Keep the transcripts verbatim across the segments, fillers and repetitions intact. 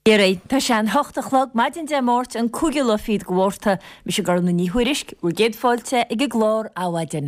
Irai, tá sean hochtachlog maidin de mort an cúgil feed gworta mi se gar na níhuirisk ur géad fáilte ag a glór áhaidin.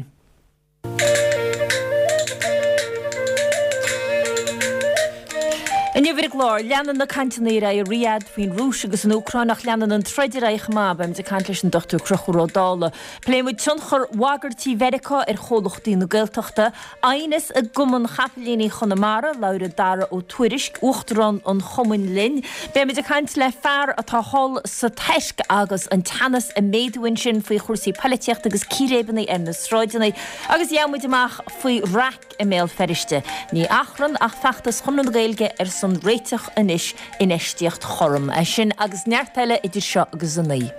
In iver glór, leanan na cantanéra i riad fyn rús agus an Ucránach leanan an treidir eich ma beim de cantais an dochtú crochúr ó dála. Pléimid tionchor wagartí verica ar cholachtí na giltachta, ainis a gumman chapelíní chonamara, laura dara ó tuirisk, uchtran an chomun lin, beim de cant le fear atá hol sa teisk agus an tanas a méidwin sin fwy chwrsi paletiacht agus kirebanni ar na sroidinni, agus jamuid amach fwy rac e meil feriste. Ní achran ach fachtas chunnan gailge ar son réiteach inis in estiacht chorm a sin agus neartile idir seo agus annaí.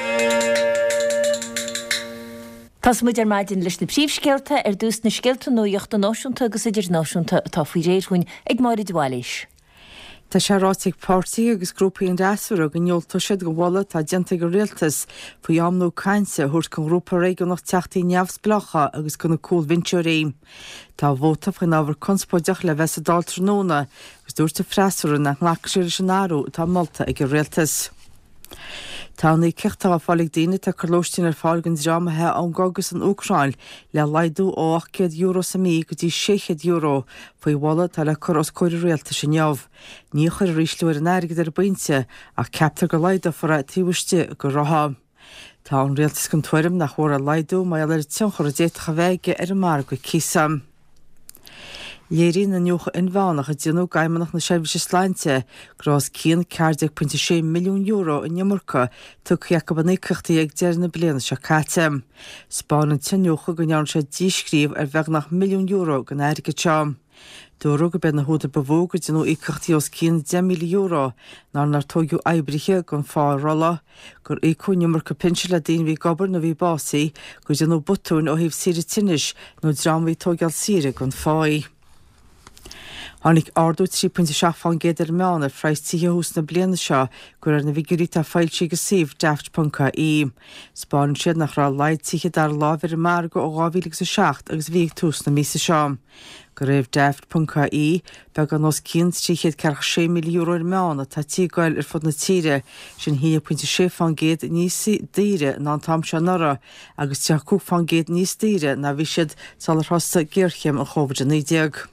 Tás muid ar maidin leis na príomhscéalta ar dús na scialta nuíochta náisiúnta agus idir náisiúnta atá faoi réirhuin ag máir dháilis. Tá sé ráigh pártaí agus grúpaí an deasúra go neolta siad go bhla tá dianta go réaltas faoi amnú cainse thuirt chun grúpa réigen nach teachtaí neamhs blacha agus gona cúil vinteorí. Tá bhóta fan ábhar conspóideach le bheits a dáltróna agus dúirta freisúra nach nglacha sé an áú tá molta ag go réaltas. Tá ní ceachta á fálig daine tá carlóistín ar fáilgan drámathe an gogus an Ucráin le laidú ó ochcéad euro sa mí go dtí seichéad euro faoi bhla tá le chur os cóir réalta sin neamh. Ní chuir rísliúir an airgad ar bainte ach ceaptar go laida for a tíhuiste go ratha. Tá an réaltas gan tuairim nach chóir a laidú mai eile tionchar a déitacha bheige ar an mar go císam. Léirí na nniucha inmhánach a dionú gaimanach na seirbhíse sláinte grás cían ceardeag punt sé milliún euro in Iomurca tu cheacha ban écachtaí ag deir na bliana se cáte. Spáin an tinneocha go neann sé díscríomh ar bheith nach milliún euro gan airige team. Dúró go ben na húda bhóga dionú écachtaí os cían de milliún euro ná nar tógiú eibrithe gon fá rolla gur écú Iomurca pinse le daon bhí gobar na bhí básaí go dionú butún ó híh síre tinis nó drámhaí tógeal síre gon fáí. Hannig ardú trí punt seachfán géidir meán ar freisttíthe hús na bliana seo gur ar na bhíguríta fáiltí go síomh daft punca í. Spáin siad nach rá leid títhe dar lábhar a mar go ó gábhíleag sa seacht agus bhíag tús na mísa seo. Go raibh daft punca í beag an os cínt tríchéad cearch sé milliún euro meánna tá tígáil ar fud na tíre sin hí punt sé fan géad níos díre ná tam se nora agus teach cúg fan géad níos díre na bhí siad sal thosta ggéirchéim an chóbhaid a nídeag.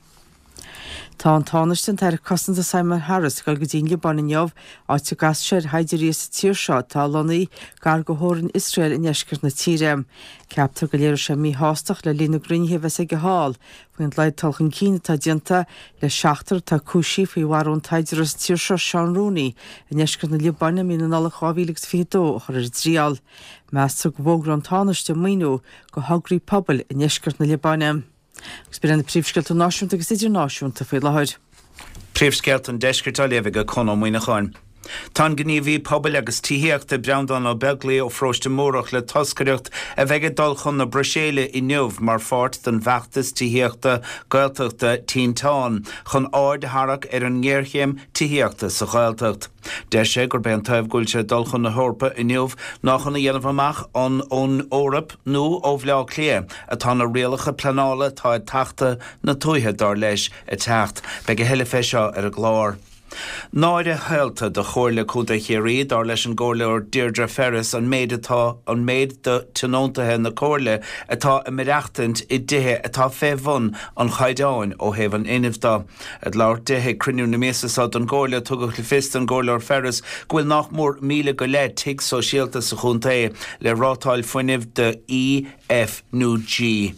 Tá an tánaistin tar cosanta Simon Harris gal go dtíine ban neamh áte gas séir haidir réas tíir seo tá lonaí gar go hórann Israel in eisceir na tíre. Ceaptar go léir sé mí hástach le lína grunithe bheits ag go háil faoin leid talchan cíine tá dianta le seachtar tá cúsí faoi bharún taidir as tíir seo Sean Rooney in eisceir na Libanna mí na nála chábhíleags fiadó chuir dríal. Meastar go bhógra an tánaiste míú go hagraí pobl in eisceir na Libanna. Gus bíar an príomhscéalta náisiúnta agus idir náisiúnta faoi láthir. Príomhscéalta an deisceirtá léamh go chun ó muoine cháin. Tá gníomhí pobl agus tííochta breandan ó beglaí ó fróiste mórach le toscareacht a bheith dul chun na Bruséile i nniuh mar fát den bheachtas tííochta gailteachta tíntáin chun áard harach ar an ngéirchéim tííochta sa gailteacht. De sé gur ben taobh gúilte dul chun na hórpa i nniuh nach chun na dhéanamh amach an ón órap nó ó bhleá clia atá na réalacha planála tá teachta na tuaithe dar leis i techt be go heile fé seo ar a glár. Náire heilta de chóirle cúda chéirí dar leis an ggóirle or Deirdre Ferris an méid atá an méid de tionóntathe na cóirle atá a mireachtant i dithe atá féhhan an chaidáin ó héh an inmhdá. At leir dithe cruniú na méasasá an ggóirle tugad le fist an ggóirle or Ferris gohfuil nach mór míle go le tig sosialta sa chunta le rátáil foiinimh de E F nó G.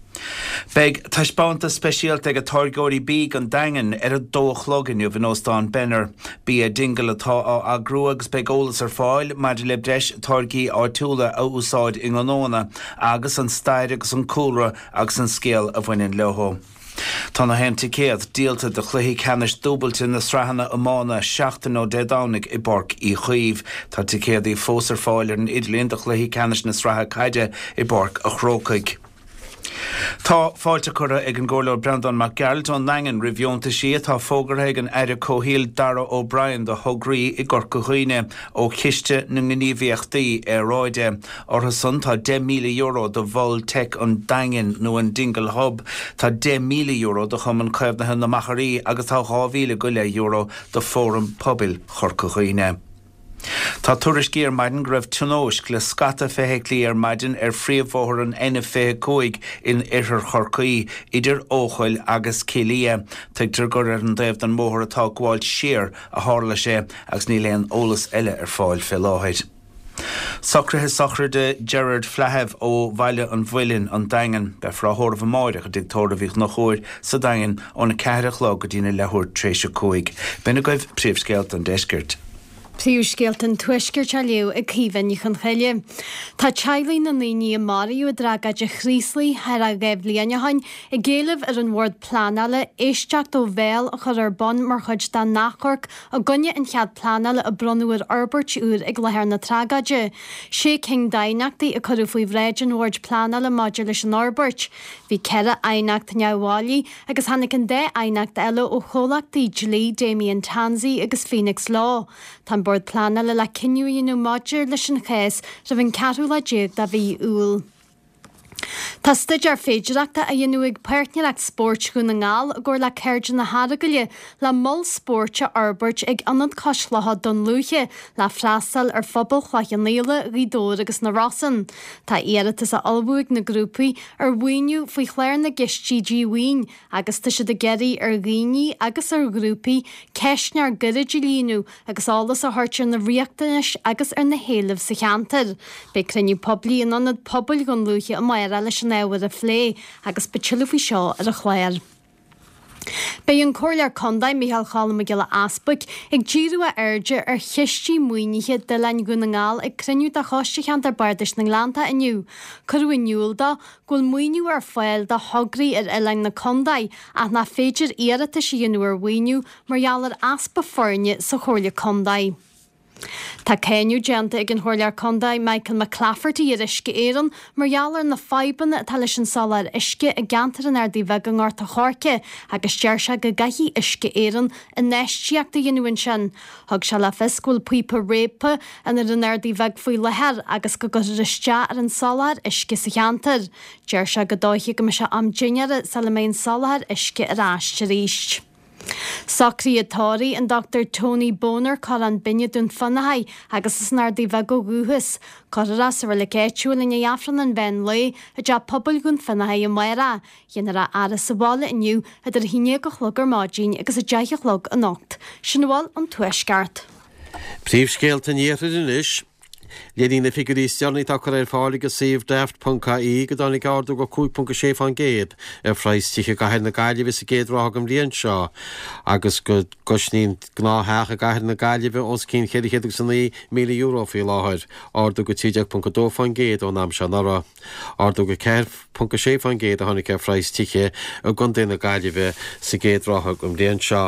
Beg taispánta speisialta ag a targóirí bíg an dagan ar a dóchloginiu bhí nóstáin benner. Bí a dingal atá á agrú agus beg ólas ar fáil maidir le breis targaí ártúla a úsáid in anóna agus an stair agus an cúlra agus an scéal a bhainin lethó. Tá na hen ticéad díalta de chluí canis dúbalta na srahanna amána seachtain ó dédánig i borc í chuomh. Tá ticéad í fósar fáil ar an idlíon de chluí canis na sratha caide i borc a chrócaig. Tá fáilte cura ag an ggóla Brendan McGarald an Langan rihionta si tá fógarthe an Eric Cóhíl Dara O'Brien do Hograí i Gorcaghoine ó chiiste na gníomhíochtaí ar ráide ortha san tá ten million euro do bhol tech an Dangin nó an Dingle Hub tá ten million euro do chuman cuimhnathe na Macharí agus tá two million go le euro do Fórum Pobil Chorcaghoine. Tá tuairis géar maidin go raibh tionóisc le scata feithiclí ar maidin ar phríomhmhóthar an N F A cóig in Iarthar Chorcaí idir Óchail agus Célia. Tuigtear gur ar an daobh den móthar atá gháil siar a tharla sé agus ní léon ólas eile ar fáil fé láthid. Socrathe sochra de Gerard Flaheb ó Bhaile an Bhuilinn an Dangan be fráthireamh máireach a dictóra bhíh nach chóir sa Dangan óna ceithreach lá go dtína lethúir tréise cóig. Bena goibh príomhscéalt an deiscirt. Príúsgéalt an tuisgur te leo a cíhann chun chaile. Tá teaghlaí na naoine Mariú a dragad de chríslaí ar a gaibh líanahain i ggéalamh ar an bhórd planala éisteach do bhéal a chur ar bon mar chuid dá nachorc a gunne an chead planala a bronúir Albert úr ag lethar na tragaide. sé cin dainachtaí a chuú faoi bhréid an bhórd planala maidir leis an Albert. Bhí ceire ainacht neamhálaí agus hanig an dé ainacht eile ó cholachtaí Julie, Damien Tansey agus Phoenix Law. Tá bord planala le cinniúí nó maidir leis an chéas ra bhín ceatú le déag da bhí úl. Tá stuid ar féidireachta a dhéanúigh páirtneach sport go na ngáil a ggur le céirde na haragaile le moll spórte Albert ag anad coslatha don luúthe le freastal ar phobal chhlachanéile rídóir agus na Rossan. Tá éiritas a albuigh na grúpaí ar bhaoiniú faoi chléir na gistí G Win agus tá si de geirí ar ghaoine agus ar grúpaí ceisnear guridir líonú agus álas a thuirtear na riachtanis agus ar na héalamh sa cheantar. Be criniú poblí an anad pobl gon luúthe a mair leis an éhar a phlé agus betilú fao seo ar a chléir. Bei an cóirlear condaid Michael Chalam a gile aspaig ag ddíú a airde ar chiistí muoinithe de lein go na ngáil ag criniú de choisteán ar bardais na Glánta iniu. Curú iniúilda ghfuil muoinú ar fáil de thograí ar eilein na condaid ach na féidir iarata sí dhéanú ar bhaoiniú margheallar aspa foirne sa chóirle condaid. Tá céinniú deanta ag an chóirlear condaid Michael McClafferty ar isce éireann margheallar na faibanna atá leis an salar isce a gantar an airdaí bheith an gáirta chorce agus deir se go gaithí isce éireann in neistíoachta dhéanúin sin. Thug se le fiscúil puipa répa an ar an airdaí bheith faoi lethir agus go gur iste ar an salar isce sa cheantar. Deir se go dóiche go me se am dineare sa le mé salar isce ar áiste ríist. Sacrí atáí an Doctor Tony Boner cá an binne dún fannahaid agus is nádaí bheith go gúthas, Corras ar le céitiúil in éafran an ben le a de pobl gún fannahaid an mara, dhéanaar a aras sa bhála iniu a idir híine go chlugur mádín agus a deich log an nocht. Sin bháil an tuisceart. Príomhscéalt an éireann is. Lédína figurístearnaí tá chu ar fála go savedeft.í go dánig gáardú go cúig punca sé fan géad ar freistíe gaiir na gaiileh sa géadrágam líon seo agus go gosnín gnátheach a gaiir na gaiileh os cín chéadchéad san ní míle euro fí láthir ardú go tíideach punca dó fan géad ó nám se nara. Ardú go ceir punca sé fan géad a tháinig ar freistíe a gundé na gaiileh sa géadrágam líon seo.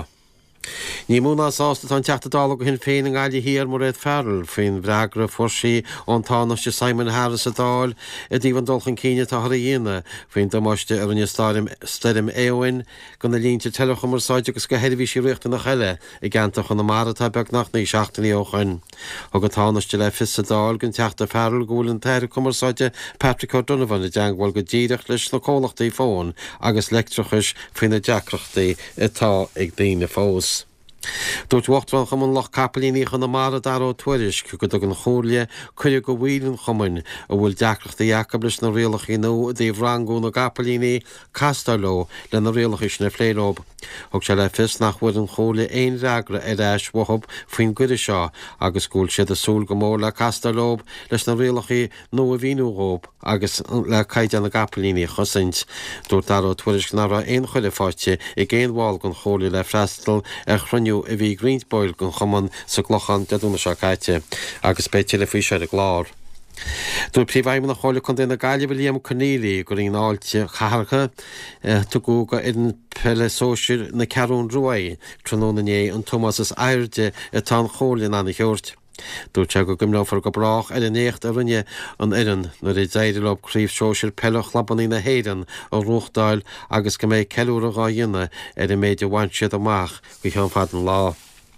Ní múna sásta an teachtadála go hin féin an gáile híar mar réad fearil faoin bhreagra forsí ón tánaiste Simon Harris a dáil a dtíobh an dulchan cíine tá a dhéine faoin domáiste ar an stadim éhain go na línte telechomar sáide agus go heirbhí sí riachta nach heile i gceantaach an na maratá beag nach na seachtaí óchain. Thug an tánaiste le fis a dáil gon teachta fearil gúil an teir cumarsáide Patrick O'Donovan a deanghil go ddíireach leis na cólachtaí fón agus lectrachas faoin na deacrachtaí atá ag daoine fós. Dúirt wachtran chum an loch capelíní chun na mara daró tuairis chu go an chóirle chuide go bhhuilann chumain a bhfuil deacrachta Jacob leis na réalach í nó a dtíobh rangú na capelíní Castarló le na réalachis na phlérób. Thug se le fis nach bhfuil an chóirle éon reagra ar éis wahab faoin guide seo agus gúil siad a súl go mór le Castarlób leis na réalachaí nó a bhíúrób agus le caiide na capelíní chosaint. Dúirt daró tuairis gnara éon chuile fáte i géon bháil gon chóirle le freistal ar chruniú a bhí Greensboil gon chuman sa glochan deúna se caiite agus béite le faoi se a glár. Dúir príomhhaimna nach chola chun déna gaiileh líam Cornélia gur on áilte chaharcha tu go go an pelle sóisiir na cearún ruaid tróna é an Thomas is airde a tá chólinn anna cheort. Dúirt te go gimnáfar go brach ar an écht a rinne an ian nó é déidir op críomh seoir pellach labaní na héan ó ruchtáil agus go méid ceú a gá dionine ar i méid bhaintsead amach go chean fad an lá.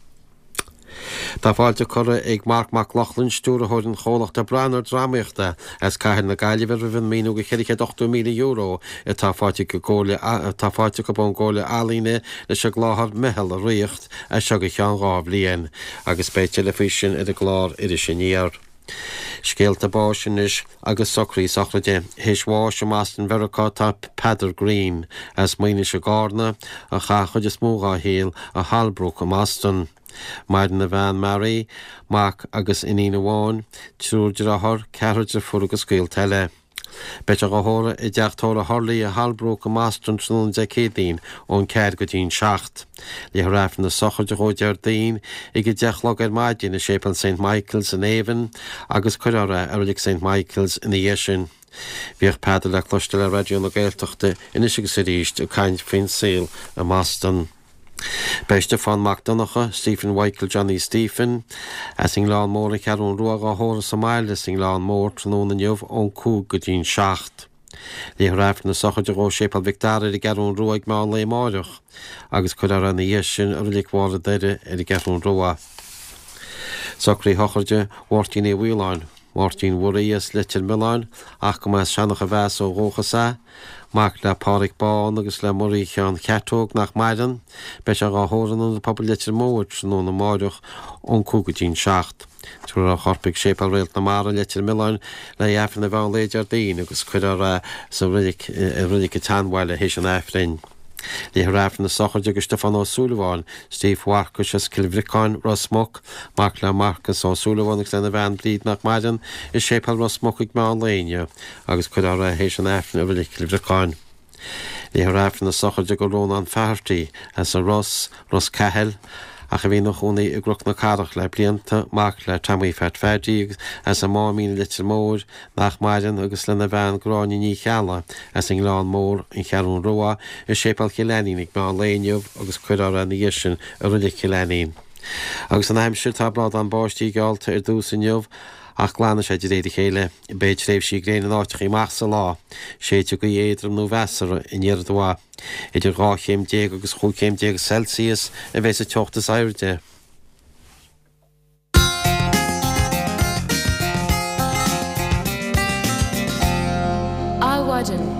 Tá fáilte chura ag Mark McLaughlin stúrathir an cholacht a breanar drámaíochta as caiir na gaiileh bhín míú go chéiche ochtú mí euro i tá fáilte go ggóla tá fáilte go bon ggóla alíine leis se gláthar mehel a riocht a se go chean gá blion agus bé television i a glár idir sin níar. Scéalta báisinis agus socraí sacraide héisháis sem Aston Veracá tá Peadar Green as muoine se gána a chachuid is smógá héal a Halbrook am Aston. Maidin na bhean Mary, Mac agus inína bháin, trúidir athir ceiride furagus scéal teile. Beit a go hóra i deachtóra Harlaí a Halbrook am Aston trúin de cédín ón ceir go dín seacht. Lí raifn na sochaide hóidear daon i go deachlog ar maidin na sépal Saint Michael's in Avon agus chuire ar lig Saint Michael's in Ieshin. Bhíoh Peadar le cloiste le radio na Gaeltachta inis agus a ríist a caint fin saoil am Aston. Beiste fan McDonacha, Stephen Michael Johnny Stephen, as in Lán mór i cearún ruach a hóra sa mail is in Lán mór tróna neomh ón cúg go dín seacht. Lí raifn na sochaide ró sépal Victoria i cearún ruach má le máireach, agus chud ar an ies sin ar lig bhra deire ar i cearún ruá. Socraí hochaide Mórtín é bhuiáin, Mórtín Wurías litir Miláin, ach go más seannach a bheas ó róchasá, Mac le Páric Bán agus le muí chean chetóg nach maidan, beis a gá hóran an pobl litir móir nó na máireach ón cúgadín seacht. Trúr a chorpaig sépal réalt na mara litir Miláin le éfran na bhean léidir daon agus chuidir sa ridic a tanhhaile hééis an éfrin. Lí raifn na sochaide agus Stefan O'Sullivan, Steve Warcus as Kilvricáin Rosmok, Mac le Marcus O'Sullivan agus lena bhean blíd nach maidan is sépal Rosmok ag má léine agus chuidir a hééis an éfrin a bhfuil Kilvricáin. Lí raifn na sochaide go rón an feartaí as a Ross, Ross Cahel, a go bhí nach chunaí i gcroch na carach le blianta Mac le tamí fet fedí as a mámín litir mór nach maidan agus lena bhean gráine ní cheala as in Lán mór in chearún roa i sépal chilenín ag má léineh agus chuidir an isin a ruidir chilenín. Agus an aimsir tá brad an báistí gáilta ar dús in neomh ach glána sé de réidir chéile i béid réibh sí gréine áiteach í meach sa lá, séite go éadram nó bheasara in iardhá, idir rá chéim déag agus chú chéim déag Celsius a bheits a teochtas airde. Áhaidan.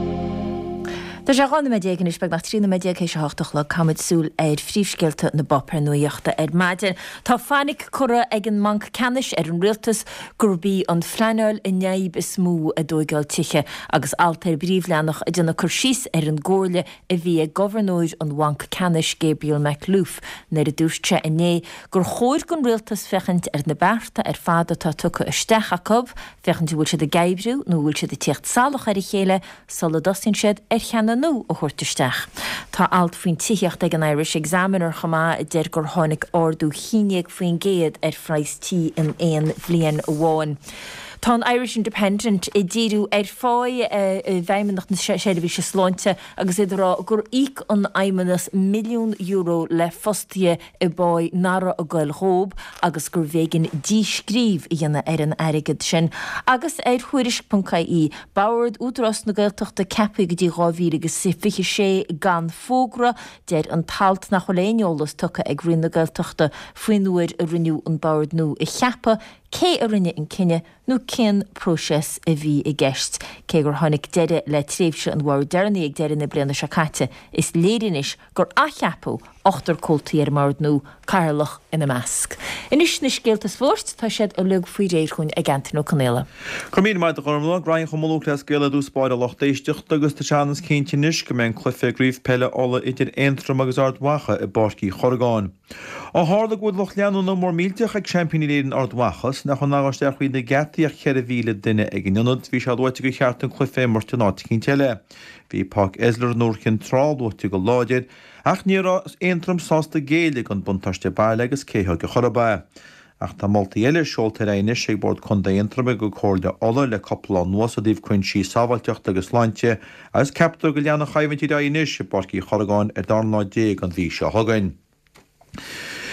Tá sé gána méidegan is beag nach trína méideag chééis seach le camid súil ar phríomhscéalta na bopper nuíochta ar maidin. Tá fannig chura ag an manc canis ar an rialtas gurbí an fleáil i neib is smú a dóigáil tiche agus altair bríomhleannach a duna chursís ar an ggóirle a bhí a governóid an wanc canis Gabriel McLoof nar a dúirte inné gur chóir gon rialtas fechant ar na bearta ar fada tá tucha isteach a cob fechant bhfuil siad a gaibrú nó bhfuil siad a tíocht salach ar i chéile sala dosin siad ar cheanna nó a chuirteisteach. Tá alt faoin tíocht ag an Irish Examiner chamá i d deir gur tháinig ordú chineag faoin géad ar phraistí in éon bhliain amháin. Tá an Irish Independent i ddíú ar fáid bheimmenach na séidir bhí se sláinte agus idirrá gur íc an aimimenas milliún euro le fostia i báid nara a gail hób agus gur bhégan díscríb i dhéanana ar an airigid sin. Agus ar chuirisk.caí báird údras na gailteachta cepa go dtí gáhí agus si fiche sé gan fógra deir an talt nach choléneolalas tucha ag rin na gailteachta faoin nuair a riniú an báird nó i cheapa cé a rinne in cinenne nó cin próses a bhí i gceist. Cé gur tháinig deire le tréimhse an bhhar deirna ag deir na bliana se caite is léirinis gur a cheapú ochtar cóiltaí ar mard nó carlach ina measc. Inis na scéaltas fórt tá siad a lug faoi réir chuin ag Anthony O'Connell. Comín maid a chumla grain chumolúg le scéile dús spáid a lochtéisteach agus tá seanas céinte níos go mbeidh cluife gríomh peile ála idir aintrum agus ardhacha i báircí Chorgáin. Á hála go loch leanú nó mór mílteach ag championí léirin ardhachas nach chun nágasteach chuoin na gataíach cheir a bhíle duine ag inionad bhí se dúirte go cheart an cluife mar tunáitiín teile. Bhí Pác Esler nóircin trádúirte go láidir ach níra aintrum sásta géalaigh an buntáiste baile agus céthe go chorabá. Ach tá molta eile seoltar aine sé bord chunda aintrum go cóirde ola le coppla nuas a dtíobh chuin sí sábhailteocht agus láinte agus captar go leanna chaimhaintí daoine i báircí Chorgáin ar darná déag an bhí se thugain.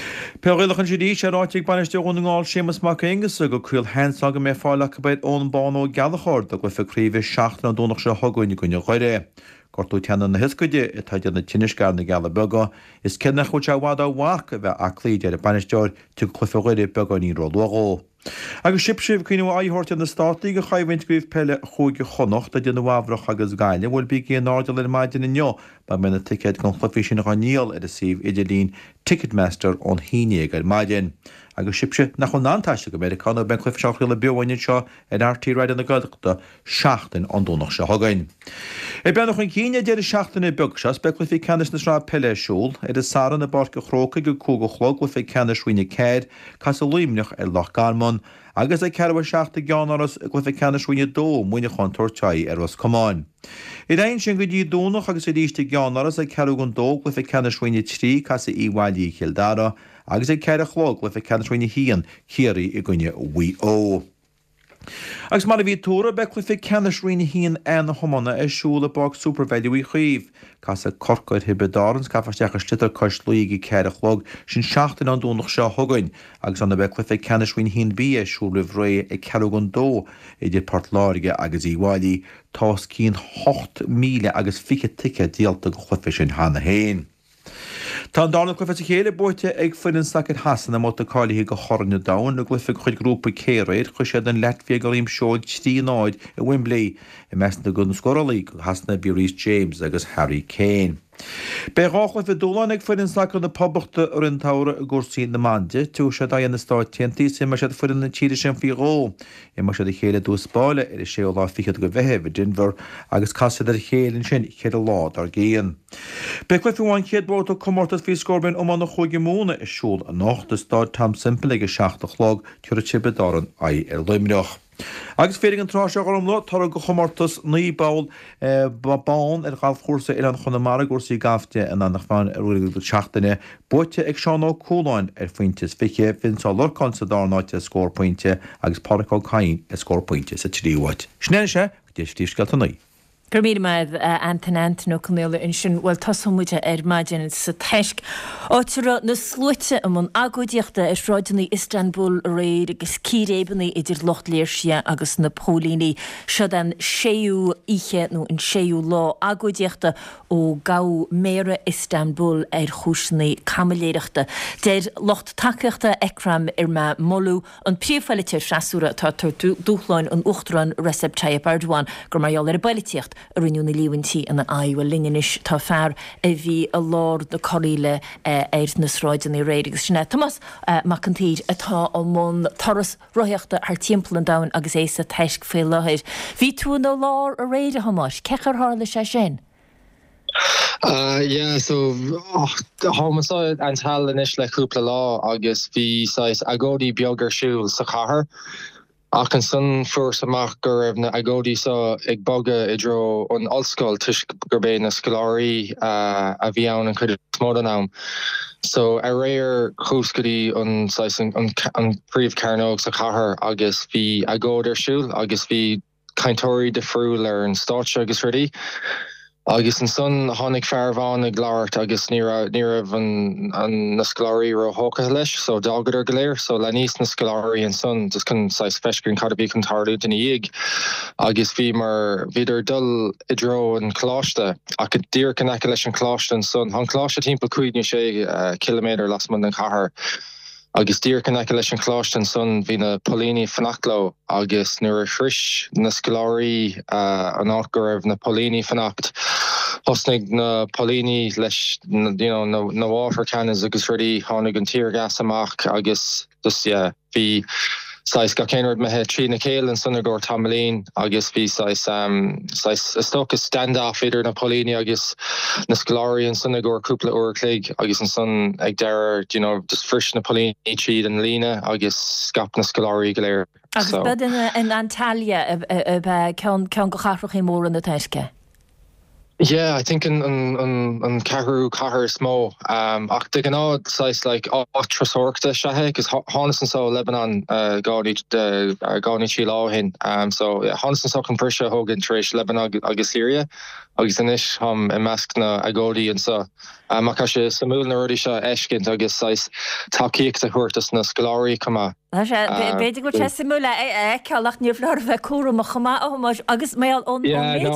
Perilachan si dí sé ráiteigh banisteach ón ngáil Séamus Mac Angus a go cruúil hensaga mé fáileach beid ón bán ó galachard a go firíomh seaachna dúnach se thugaine gonne chuire. Gortú teanna na hiscuide i taidir na tiniscar na gala bega, is cinna chuid se bhád á bhaach a bheith aclaí ar a banisteir tu chlufighide begaí ní rológó. Agus sibsibh chuoine áthirte na státaí go chaimhaint gríomh peile chuige chonocht a duna bhhabrach agus gaiile bhfuil bí í nárdal in maidin inneo ba mena ticket gon chlufi sin ganíal ar a sih idir lín Ticketmaster ón híine ar maidin. Agus sibse nach chun antáiste go Americanna ben chlufi seachile behaine seo ar R T Ráid na Gailteachta seachtain an dúnach se hagain. I benach chun cíine déir seachtain i beg se be chlufi ceannis na srá peile siúl ar is saran na barca chróca go cúga chlog chlufi ceannis roioine céir cas a líimneach ar Loch Garmon agus é ceirh seachta geanaras chlufi ceannis roioine dó muoine chuntúirteí ar was Comáin. I réon sin go dtí dúnach agus i ríiste geanaras a ceirh an dó chlufi ceannis roioine trí cas a íháilí Childara agus é ceir a chlog chlufi ceannis roioine hían chéirí i gcuine Wi ó. Agus mar a bhí túra be chlufi ceannis roioine hían an thomanna é siúla bag supervalue í chuomh, cas a corcaid hibedárans cafasteach a stitar cois luigi ceir a chlog sin seachtain an dúnach seo thugain, agus an be chlufi ceannis roioine hían bí é siúla bhré i ceirh an dó idir Portláirge agus íháilí tás cín ocht míle agus fiche tique díalta go chlufi sin hána héin. Tá dána chlufa a chéile buirte ag fuinn sacid hasanna má a cáilí go chorne dain a glufa chuid grúpa céréid chu sé den Latvia go rím seoid tí náid i Wembley i measna gunn scoralaí go hasna bí Rhys James agus Harry Kane. Bé ráchla fi dúlan ag fuinn sacid na poblachta ar an tára a gúsí na mande tú sé da na stáid tiantí sé mar sé fuinn na tíide sin fi ró i mar sé chéile dú spáile ar is sé lá fichad go bheitthe Denver agus casad ar chéann sin chéad a lád ar géan. Bé chlufi bháin chéad bórt ó comórtas fi scorbin ó manna chuige múna is siúl a nacht a stáid tam simple ag seachta chlog tuair a tibedáran ai ar luimneach. Agus féring an trá seach am lá tar go chomórtas ní báil bán ar gáh chósa ar an chunamara gúsaí gafte an annach fan ar uigh do seachtaine buite ag seán ó cóláin ar faointes fiche fin sá lorcansa dánáite a scórpointe agus Pádraig Cain a scórpointe sa tríhhaid. Snéir sé go dtí tíoscailtaí. Gur mí meid antanant nó cumnéla in sin bhfuil tasmuide ar maidin sa teisc. Áitir na slúite am an agóidíochta is ráidenaí Istanbul réid agus círébannaí idir Locht Léirse agus na Pólíní se an séú ihe nó an séú lá agóidíochta ó gá méire Istanbul ar chúsnaí camaléireachta. Déir Locht takeachta ecram ar me molú an príomhfeilite freasúra tá dúchláin an Uachtaráin Recep Tayyip Erdogan gur marall ar a bailíocht a rinú na líhantí an áhfuil linganis tá fear a bhí a lár na choíle ar na sráidenaí réid agus sinna. Thomas mac an tír atá ó món toras roiíochta ar timppla an dain agus é sa teisc fé leir. Bhí tú na lár a réide hamáis, cechar hála sé sin? Uh, yeah, so homicide an tal inis le cúpla lá agus bhí sais agódí beagar siúil sa chathair. Ach an sun fuair amach gur raibh na agódí sa ag boga i dro an ollscoil tuis gur bé na scoláirí uh, a bhí ann an chuidir smód an am. So a réir chúscadí an an príomh cairnóg sa chathair agus bhí agód ar siúil agus bhí caintóirí de friúil ar an stáitse agus rudaí. Agus an sun tháinig fearmhán ag leabhart agus ní raibh an na scoláirí ro hóca leis, so dágad ar go léir, so le níos na scoláirí an sun just chun sais feiscin cad a bhí chun tarlú den íag. Agus bhí mar bhíidir dul i dro an chláiste ach go dtír cin aice leis an chláiste an sun. An chláiste timppla cuaidne sé kilométer las man an chathair. Agus dír can aice leis an chláiste an sun bhí na Pólíní fannachló agus nuair a chris na scoláirí uh, an áit go raibh na Pólíní fannacht. Hosnig na Pólíní leis na, you know, na, na bháfar canas agus rudaí tháinig an tír gas amach agus dus yeah, bhí sais ga céanrad methe trí na céil an sunna gur tamlín agus bhí sais um, sais stochas standoff idir na Pólíní agus na scoláirí an sunna gur cúpla uair clig agus an sun ag deir, you know, just frisch na Pólíní tríd an lína agus scap na scoláirí go léir. Agus so. Bud in, in Antalya ceann go charfach í mór an na teisce? Yeah, I think an an an an Cahu Cahar smó. Um, ach de gnád sais like Trasorkta shahe because Honison so Lebanon uh Gaudi uh Gaudi Chilahin. Um, so yeah, Honison so Compressia Hogan Trish Lebanon agus Syria agus inis ham i meascna agódaí an sa. Má cá sé samúil na ruirí seo eiscint agus takeíocht a chuirtas na scoláirí cuma. Beidir go te simúla é ceach níor flor bheith cuam a chumá óáis agus mé ón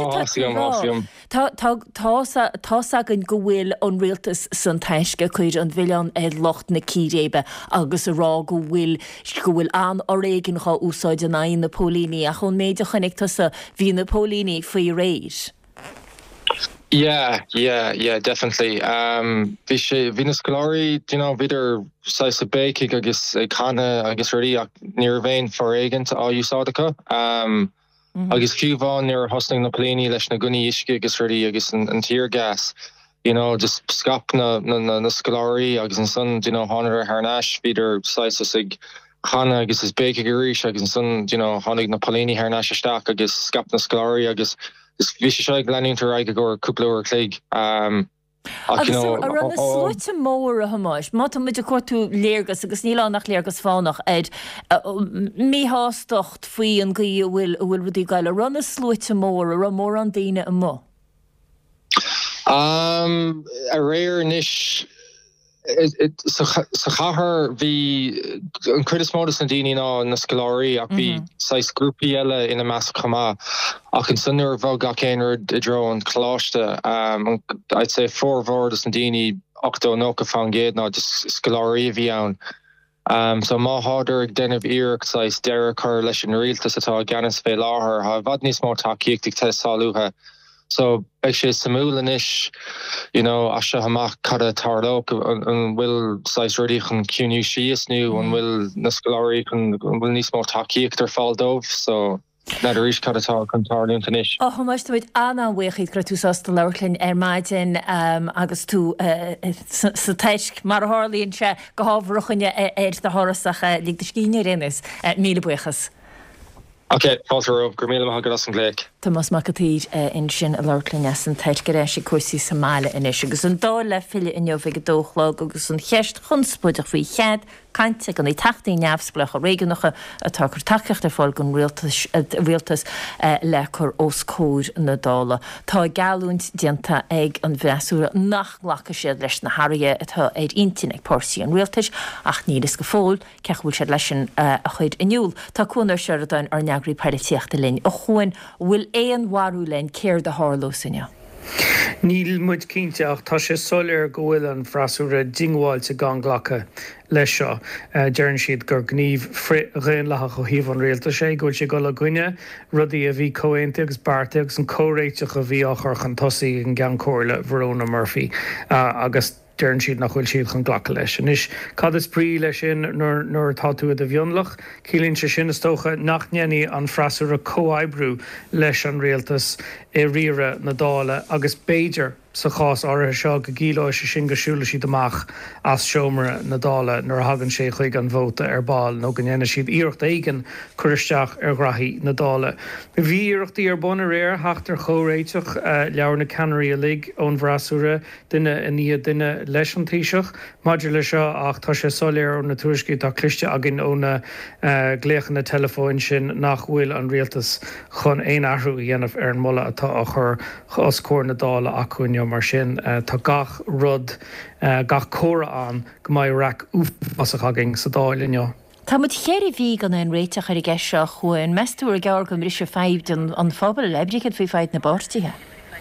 Tá an go bhfuil an rialtas san teisce chuir an bhilán é locht na círébe agus a rá go bhfuil go bhfuil an ó réigen chu úsáid an aon na pólíní a chun méidir chunig tusa hí na pólíní faoi réis. Yeah, yeah, yeah, definitely. Um, vi sé Venus Glory, you know, vider size bake agus kana agus really near vein for agent all you saw the co. Um, mm-hmm. agus Cuvan near hosting na plane leis na gunni iske agus really agus an tear gas. You know, just scap na na na Scolari agus an son, you know, honor harnash vider size sig kana agus is bake garish agus an son, you know, honig na plane harnash stack agus scap na Scolari agus Is vi sé glenning to raig go couple cléig. Um Agus ar an slúite mór a hamáis, má muid a cuatú léirgus agus nílá nach léirgus fánach ed mí hástocht faoi an gaí bhfuil bhfuil rudí gail a runna slúite mór a ra mór an daine a mó. Um a réir niis sa chahar vi an Curtis Modus na dini ná na Scolari ach vi sais grúpi eile ina meas chama ach an sunnar bhag gach éonar i dro an chláiste um I'd say four vordas na dini octo nóca fan géad ná just Scolari vi ann um so má harder ag denmh iarach sais deire chur leis an rialtas atá ganas fé láthair ha bhd níos mó takeíocht te sáúthe. So ag sé samúlanis, you know, as se haach cada tarlóg an bhfuil sais ruí chun cúniú sios nu an bhfuil na Scolari chun bhfuil níos mó takeíocht ar fáildómh, so na ríis cada tá chun tarlún tanis. Ó chumáist muid anna bhuichaid gra tú sásta leirlinn ar maidin agus tú sa teisc mar hálíonn se go hábhruchaine ar de hárasacha lí de scíine rénas míle buchas. Okay, Walter, Gurmila Mahagadas and Glake. Thomas McAteed in sin a lortlin as an teitgeréisi cuasí Somália inis agus an dá le fili in jobh ag dóchlog agus an cheist chunspúideach faoi chead cainte gan í tachtaí neamhsplach a réigenacha atá gur takeocht ar fáil gon rialtas le chur os cóir na dála. Tá galúint dianta ag an bheasúra nach ghlacha siad leis na Haria atá éid intin ag pórsí an rialtas ach nílas go fóil cechbúil siad leis a chuid iniuúl. Tá cúnar siad dain ar neagraí peiritíochta linn a chuin bhfuil éon warú len céir de háló sinne. Níl muid cínteach tá sé solir go bhfuil an frasúra dingháil sa ganglacha leis seo. Dearann siad gur gníomh réon letha go híomh an réalta sé, gúil sé go le gcuine rudaí a bhí comhaonta agus bearta agus an córéiteach a bhí á chur an tosaí an gan cóirla Verona Murphy agus dearann siad nach bhfuil siad chun ghlacha leis. Anis cad is brí leis sin nuair atá tú a bhionlach, cílíonn sé sin is tócha nach nnéanaí an frasúra comhaidbrú leis an réaltas i riire na dála agus béidir sa chás áirithe seo go gíláis sé sin go siúla siad amach as seomra na dála nuair hagann sé chuig an bhóta ar ball nó go nnéana siad íirecht éigen chuiristeach ar grathaí na dála. Bhí íirechtaí ar buna réir theachtar chóréiteach leabhar na Canary a lig ón bhrasúra duine a níiad duine leis an taoiseach, maidir le seo ach tá sé soléir na tuairiscí tá cliste agin óna gléachan na telefóin sin nach bhfuil an rialtas chun éon ahrú dhéanamh ar an molla atá a chur os cóir na dála acuine mar sin tá gach rud gach córa an go mbeidh rac úfasachaging sa dáilinn. Tá muid chéirí bhí gan an réiteach ar i gceise chuin meistú ar gear go mrisise feibh an fábal lebricad faoi feid na báirtithe.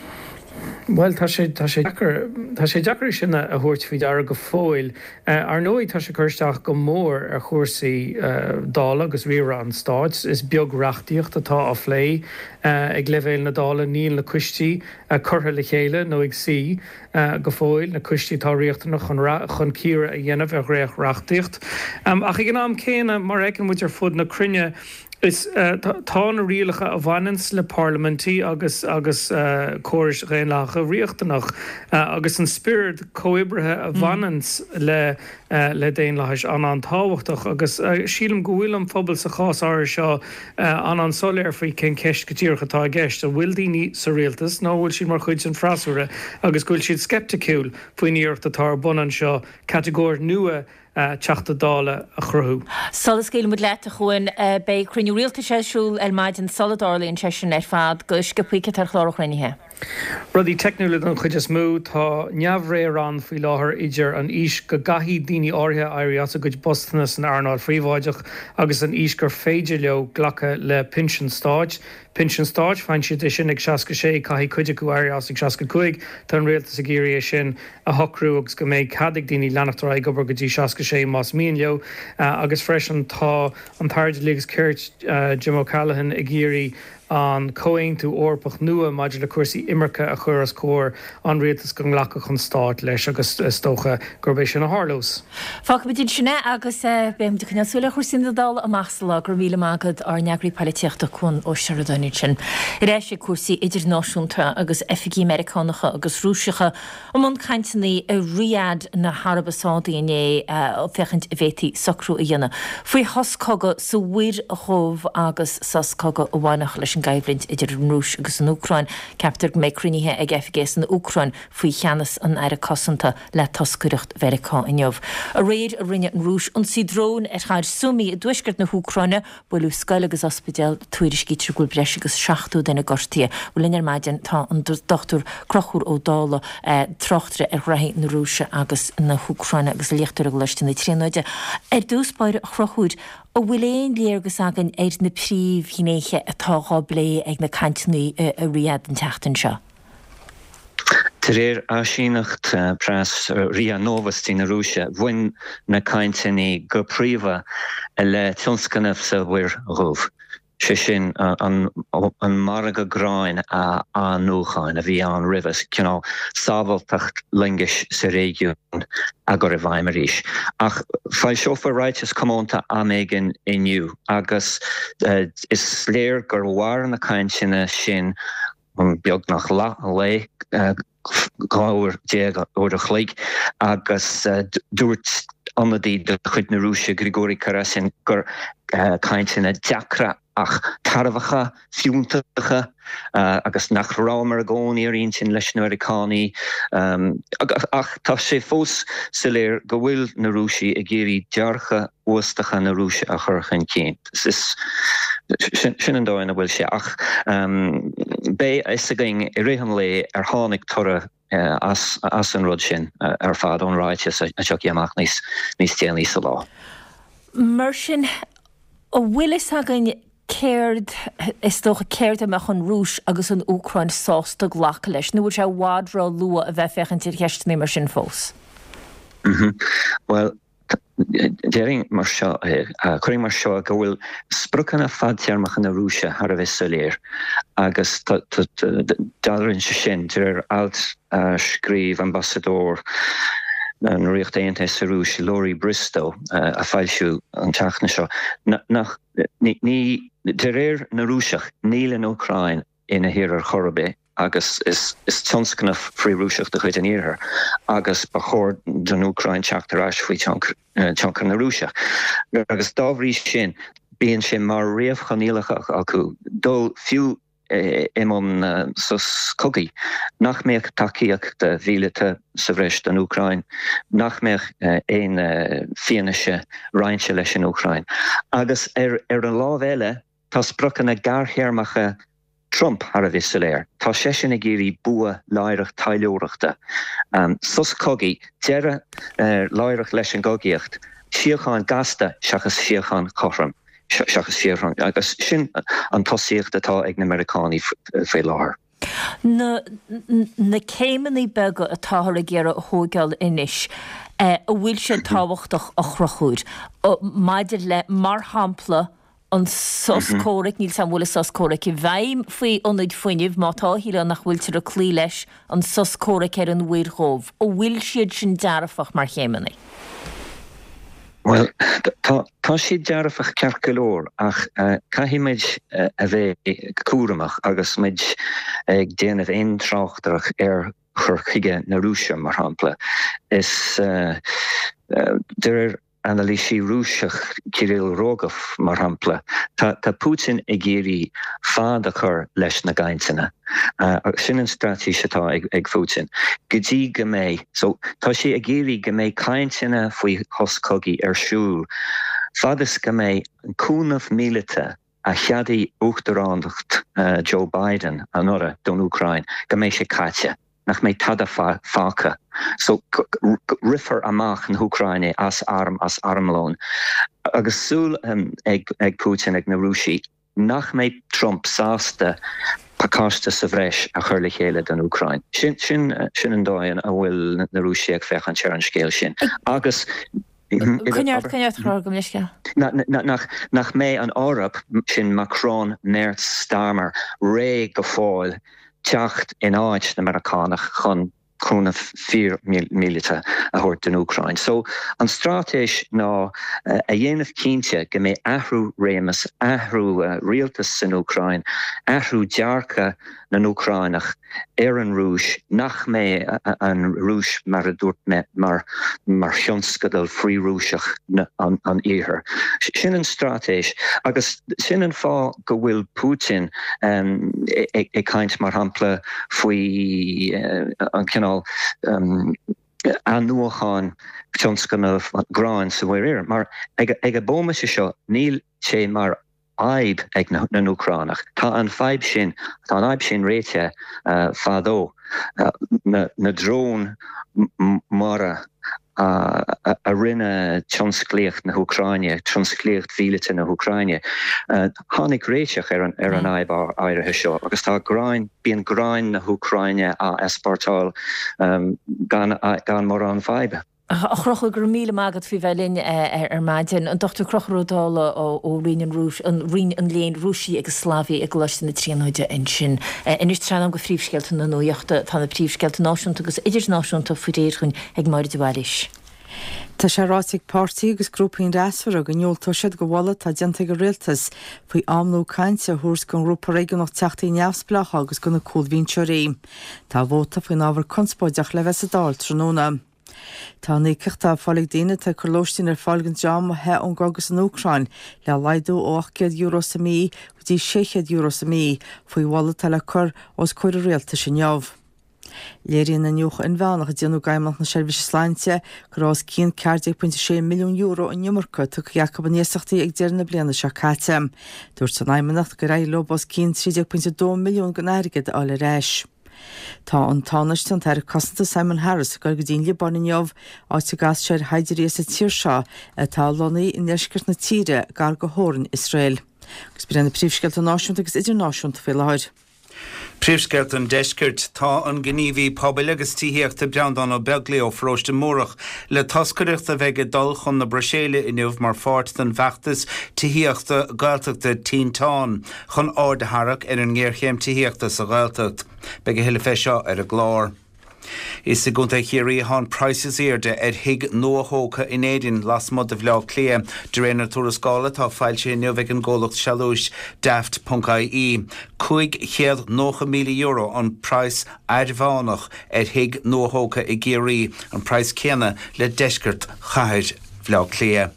Well, tá sé tá sé tá sé deacair sinna a thuirt fao deara go fóil. Ar nóid tá sé chuirteach go mór a chósaí dála agus riara an stáid is beag reachtaíocht atá á phlé ag leibhéil na dála níl na cuistí curtha le chéile nó ag si go fóil na cuistí tá riachtainna chun círa a dhéanamh a réach reachtaíocht. Ach ag an am céine mar ag an muid ar fud na crinne Is tá na rialacha a bhainans le parlamentí agus agus cóirs réonlacha riachtanach agus an spirit comhibrithe a bhainans le le déon leis an an táhachtach agus sílam go bhfuil an phobal sa chás áir seo an an soléir faoi cén ceist go tíorchatá gceist a bhfuil daoine sa rialtas nó bhfuil siad mar chuid an frasúra agus gúil siad skepticúil faoin íocht atá bunan seo categóir nua teachta dála a chruthú. Solas céile mud leat a chuin be cruinú rialta séisiúil ar maidin solidáirlaíonn sé sin ar fad go scapuice tar chlárach rinithe. Rudí technúla an chuid is mú tá neamhré an faoi láthair idir an ís go gahí daoine áirithe éirí as a go bostannas an Arnáil Phríomháideach agus an ís gur féidir leo ghlacha le Pension Stáid. Pension Stáid fein siad é sin ag seaca sé caithí chuide go éirí as ag seaca chuig tá an réaltas a géirí sin a thocrú agus go méid cadig daoine leanachtar ag gobar go dtí seaca sé más míon leo agus freisin tá an táirde légus ceirt Jim O'Callaghan a géirí an cóing tú orpach nua maidir le cuasaí imirce a chur as cóir an réaltas go nglacha chun Stáit leis agus stócha gurbééis sin na Harlós. Fá go dtí sinna agus béim de cnasúla chuirsinadal a measla gur míle mágad ar neagraí paliteachta chun ó Seradóní sin. Réis sé cuasaí idirnáisiúnta agus efigí Americánacha agus Rúiseacha ó món caintenaí a riad na Harabasádaí ó fechant bhétaí socrú a dhéanana. Faoi hoscoga sa bhuiir a chomh agus sascoga ó bhainach leis an gaibhlint idir an Rúis agus an Ucrain, ceaptar go méid cruníthe ag efigéis an Ucrain faoi cheannas an aire cosanta le toscuireacht Vericá inniuh. A réad a rinne an Rúis an si drón ar chaid sumí a dúisgart na Ucraine bhfuil scoil agus ospidéal tuairis gítir gúil breis agus seachtú denna gortaí. Bhfuil inar maidin tá an dochtúr crochúr ó dála trochtre ar raithí na Rúise agus na Ucraine agus léchtúir go leistin na tríóide. Ar dúspáir chrochúd ó bhfuil éon léargus agan ar na príomh hínéiche atáá blé ag na cantaí a riad an teachtain seo. Tar éir a sínacht pras Ria Novas tí na Rúise bhain na caintenaí go príomha le tionscanmh sa bhuiir roimh. sé sin an marga gráin a anúchain a bhí an rivas cinál sábhaltacht lingis sa régiún a gur a bhaimiríis. Ach fáil seofa ráitis comónta améigen inniu agus uh, is léir gur bhhar na cainteanna sin an beag nach lá lé uh, gáir déag ó a chléig agus uh, dúirt anadí de chuid na Rúise Grigori Karasin gur uh, cainteanna deacra ach tarfacha, fiúntacha, uh, agus nach rámar gcóí ar on sin leis na Americánaí. Um, ach, ach tá sé fós sa léir go bhfuil na Rúise a géirí dearcha uastacha na Rúise a churchan céint. Is sin an dáin a bhfuil sé ach um, bé is a ging i réhan lé ar tháinig tora uh, as, as an rud sin uh, ar fad ón ráitis a seach amach níos déanaí sa lá. Mar sin ó bhfuil is a ging céird is tócha céird amach an Rúis agus an Ucrain sásta ghlacha leis, nuair se bhádrá lua a bheith fechan tír cheistní mar sin fós. Mm-hmm. Well, déiring mar seo, chuiring mar seo go bhfuil sprucanna fadtearmach na Rúise har a bheith sa léir, agus dalarann se sin tír alt scríb ambassador an riocht éanta sa Rúis Laurie Bristow uh, a fáilsiú an teachna seo. Nach ní de réir na Rúiseach níl an Ucrain ina hir ar chorbe agus is is tionscnamh frí Rúiseach de chuid an iarthar agus ba chóir den Ucrain teachtar ais faoi teancr na Rúiseach. Agus dábhrí sin bíonn sin mar réamh chanílach acu dul fiú imon uh, sus cogi nach meach takiach de vílete sa bhrist an Ucrain nach meach uh, ein uh, fianise reinse leis an Ucrain agus er, er an lá eile tá sprochan a garchéarmacha Trump har a vis léir. Tá sé sin a géirí bua leireach taileoireachta. Um, sus cogi deire uh, leireach leis an gogiacht siochan gasta seachas siochan choram. Seachas siochan agus sin an tosíocht atá ag na Americánaí fé láthair. Na, na céimeannaí bega atá a ggéire a thógáil inis a bhfuil sé táhachtach a chrochúd. Maidir le mar hampla an soscóric, níl sam bhfuil soscóric i bhaim faoi ionad foiineh má tá híle nach bhfuil tir a clí leis an soscóric ar an bhuiir chomh. Ó bhfuil siad sin dearafach mar chéimeannaí. Well, tá si dearafach ceart go leor ach uh, caithí méid uh, a bheith cuaramach agus méid ag déanamh aontrachtarach ar chur chuige na Rúise mar hampla. Is uh, uh, der analísí Rúiseach Kirill Rogov mar hampla. Tá, tá Putin ag géirí fád a chur leis na gainteanna. Uh, sin an stratí setá ag, ag Putin. Gotí go méid, so tá sé ag géirí go méid cainteanna faoi hoscogi ar siúl. Fadas go méid an cúnamh mílite a cheadaí uachtarándacht uh, Joe Biden an ora don Ukraine go mééis sé caite nach méid tada fáca. So riffer amach an Ukraine as arm as armlón. Agus súl um, ag, ag Putin ag na Rúsí nach méid Trump sásta pakásta sa bhreis a chuirla chéile den Ukraine. Sin sin sin an dáin a bhfuil na Rúsí ag fech an tear an scéil sin. Agus Cynneart cynneart chor go mlisce. Nach mé an Árap sin Macron néirt starmer ré go fáil teacht in áid na Americánach chun chuna fír mílite a thuirt den Ukraine. So an strátéis ná uh, a dhéanamh cínte go mé ahrú rémas, ahrú uh, rialtas in Ukraine, ahrú dearcha na Ukrainach ar an Rúis nach mé uh, an Rúis mar a dúirt me mar mar thionscadal frí Rúiseach an, an íhir. Sin an strátéis agus sin an fá go bhfuil Putin um, ag e, e kaint mar hampla faoi uh, an cinál um, an nuacháin tionscan of gráin sa bhfuir ir. Mar ag, ag a bóma se seo níl sé mar aib ag na, na Ucránach. Tá an feib sin, tá an aib sin réite uh, fadó uh, na, na drón mara a, a, a rinne tionscléocht na Ucraine, tionscléocht vílete na Ucraine. Uh, Hánig réiteach ar an, ar an aib áirithe seo, agus tá grain, bíon grain na Ucraine a espartáil um, gan, gan mar an feibe. A chrocha gur míle mágad fi bhelinn ar maidin an dochtú crochródála ó rin an rúis an rin an léon Rúsí agus Slaví ag leistin na tríanóide in sin. Inis tránam go phríomhsceilta na nuochta tá na phríomhsceilta náisiúnta agus idir náisiúnta fuidéirchuin ag máid bhailis. Tá sé ráigh pártaí agus grúpaíon rasfar a go neoltóisiad go bhla tá dianta go rialtas faoi amnú cainte thuair gon grúpa réigen nach teachtaí neamhsplacha agus gona cúlhíonseoirí. Tá bhóta faoin ábhar conspóideach le bheits a dáil tróna. Tá níceachta fálaigh daine tá chulóistín ar fáilgan deam he an gogus an Ucrain le laidú ó ochcéad euro sa mí go dtí seicéad euro sa mí faoi bhla tal le chur os chuir a réalta sin neamh. Léiríonn na nuach in bheannach a déanú gaiimach na seirbhís sláinte go rás cien ceardaigh pointe sé milliún euro in Niumarcha tu ceacha ban níosachtaí ag dearna bliana se caite. Dúirt san aimimenacht go raibh lobos cien trídeag pointe dó milliún go airigid á le réis. Tá an tánaiste ar cosanta Simon Harris go go dtíon liban neamh áte gas séir haidirí sa tír seo atá lonaí in neisceart na tíre gar go hóran Israel. Gus bí na príomhsceilta náisiúnta agus idirnáisiúnta fé láir. Príomhsceilta an deiscirt tá an gníomhí pobail agus tííochtta breandan ó Begley ó Fróiste Mórach le toscaireachta bheith dul chun na Braséile inniuh mar fáirt den bheachtas tííochta Gaeltachta tíntáin chun ádathach ar an ggéirchéim tííochta sa Gaeltacht beag heile fé seo ar a glár. Is a gunta chéirí hán prices éirde ar hig nuathócha in éidirn las mud a bhleá clia de rénar túrascála tá fáilte nuamh an ggólacht sealúis daft dot I E. Cuig chéad nócha míle euro an price airmhánach ar hig nuathócha i géirí an price céanna le deiscirt chathir bhleá clia.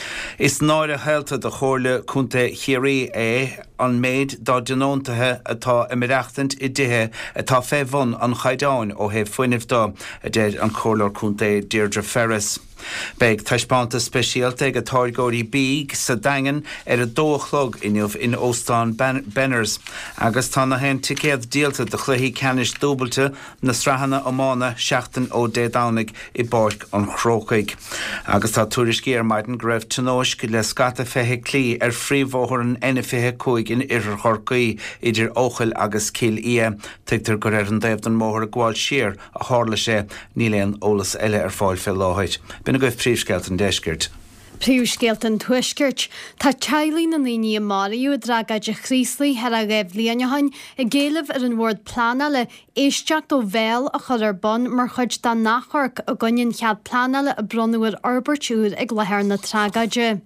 Is náir a heilta de chóirle cúnta chéirí é an méid dá denóntathe atá imireachtant i dithe atá féhhan an chaidáin ó heh foiinemh dá a déad an chóirleir cúnta Deirdre Ferris. Beag taispánta speisialta ag atáirgóirí bíg sa dagan ar a dóchlog inniuh in Óstán Benners agus tá na hen ticéad díalta de chluhí canis dúbalta na srahanna amána seachtain ó dédánig i báirc an chrócaig. Agus tá túriscí ar maidin go raibh tónóisc le scata fethe clí ar phríomhóthar an ina fithe cúig in idir chorcaí idir óchail agus cíl ia tuigtar go raibh an daobh an móthar a gháil siar a hála sé níléon ólas eile ar fáil fé láthid. Bina goibh príomhsceilta an deiscirt. Príomhsceilta an tuiscirt, Tá teaghlaí na naoine Mariú a dragaid a chríoslaí ar a raibh líanahain i ggéalamh ar an bhórd plána le éisteacht ó bhéal a chur ar bon mar chuid dá nachharc a gcoinneann chead plána a bronúir orbertúr ag lethar na tragaide.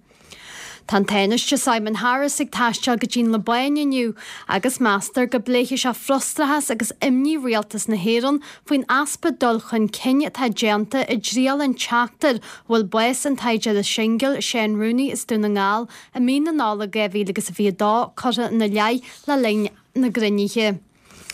Tá tainiste Simon Harris ag taisteal go dtín le bainniu agus meastar go bléiche se frustrathes agus imní rialtas na héan faoin aspa dul chun cinne tá déanta i dríal an teachtar bhfuil bues an taide a singel Shane Rooney is dúna ngáil a mí na nála gahí agus a bhí dá chura na leid le lein na griníthe.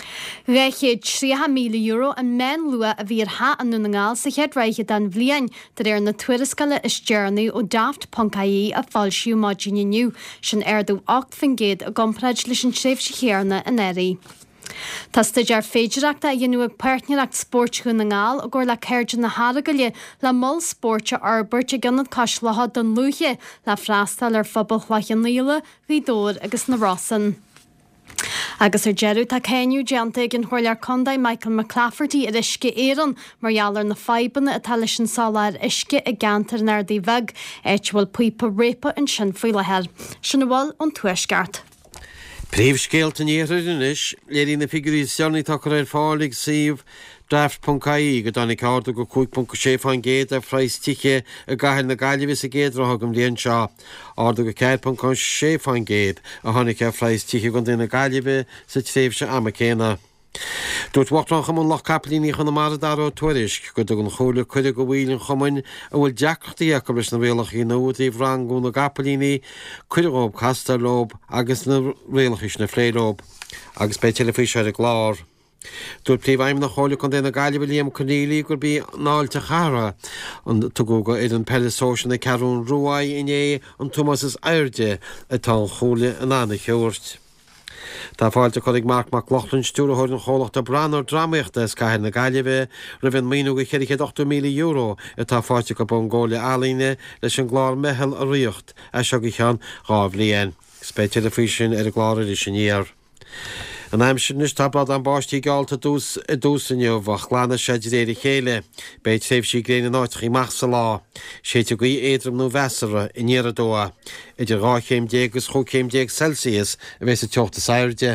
Réichéad trí míle euro an men lua a bhí ha an nunaáil sa chead reiche an bbliain de ar na tuirascala is dearnú ó daft Pcaí a fáilisiú máginniu sin airdú ocht fingéad a gompraid leis an tréh si chéarna an éirí. Tásta dear féidireachta a dhéanúag partneachcht sportú na ngáil a ggur le céirde na hágaile le moll sportte arbeirt a gannad caiislatha don luúthe le freastal ar fphobal chhlachan líle, Ghidóir agus na Rossan. Agus ar jeú tá céinú deanta gin thuirlear condaid Michael McClafferty ar isce éan margheallar na feibanna a tal sin sála ar isce a gantar nardí bheg éit bhfuil puipa répa an sin faoi lethir. Sinna bhil an tuaisceart. Príomhscéalta níoris léirí na figurí seannaí tá ar fálaigh síomh Draft Pcaí go dánig cáda go cúig punca séfáin géad a phrais tiche a gaiir na gaiilehís a géad rothgam líon seo. Áda go ceir punca séfáin géad a tháinig a phrais tiche go dtína gaiileh sa tréimh se ama céna. Dúirt bhachtran chumún lech caplíní chun na maradar ó tuairisc go do an chola chuide go bhílinn chumain a bhfuil deachtaí a leis na bhéalach í nótaí bhrangú na gapalíní chuideób castarlób agus na réalachis na phlérób agus be telefíseir a glár. Dúirt príomhhaim na chola chun déna gaiileh líam Cornélií gur bí náilte chara an tugóga iad an pelisóisian na cearún ruáid iné an Thomas's airde atá chola an anna cheúirt. Tá fáilte chuig Mark McLaughlin stúrathir an cholacht a branar dramaíochta is caiir na gaiileh ra bhíon míú go cheirichéad ocht míle euro a tá fáilte go bongóla alíine leis an glár mehel a riocht a seo go chean gáibh líon. Spéite a fao sin ar a gláir is sin níor. An aimsin is tablad an báistí gáilta dús i dúsanniuh a chlána seidir éidir chéile, beit séh sí gréine náitchaí meachsa lá, séite go éadrom nó vesara i níradóa, idir ráchéim dégus chóchéim déag Celsius a bheits a teochta sairde.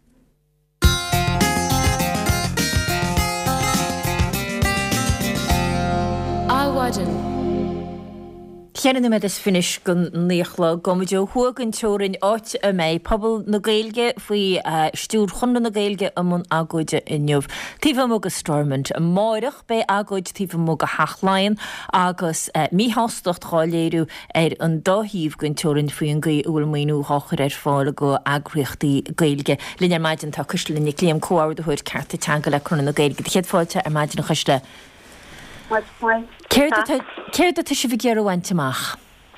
Áhaidin. Cheanna me is finis gon níochla gomuidir thugan teorin áit a méid pobl na gailge faoi stúr chunda na gailge amón agóide inniuh. Tífa mó go stormint a máireach be agóid tífa mó go hachláin agus míhástocht cháléirú ar an dóhíomh gon teorin faoi an gaí úil míú háchar ar fála go agriochtaí gailge. Línear maidin tá coslinne clíam cóáir a chuir carta teanga le chuna na gailge. Chéad fáilte ar maidin na chuiste. Céir de tu si bh ggéar bhaintteach?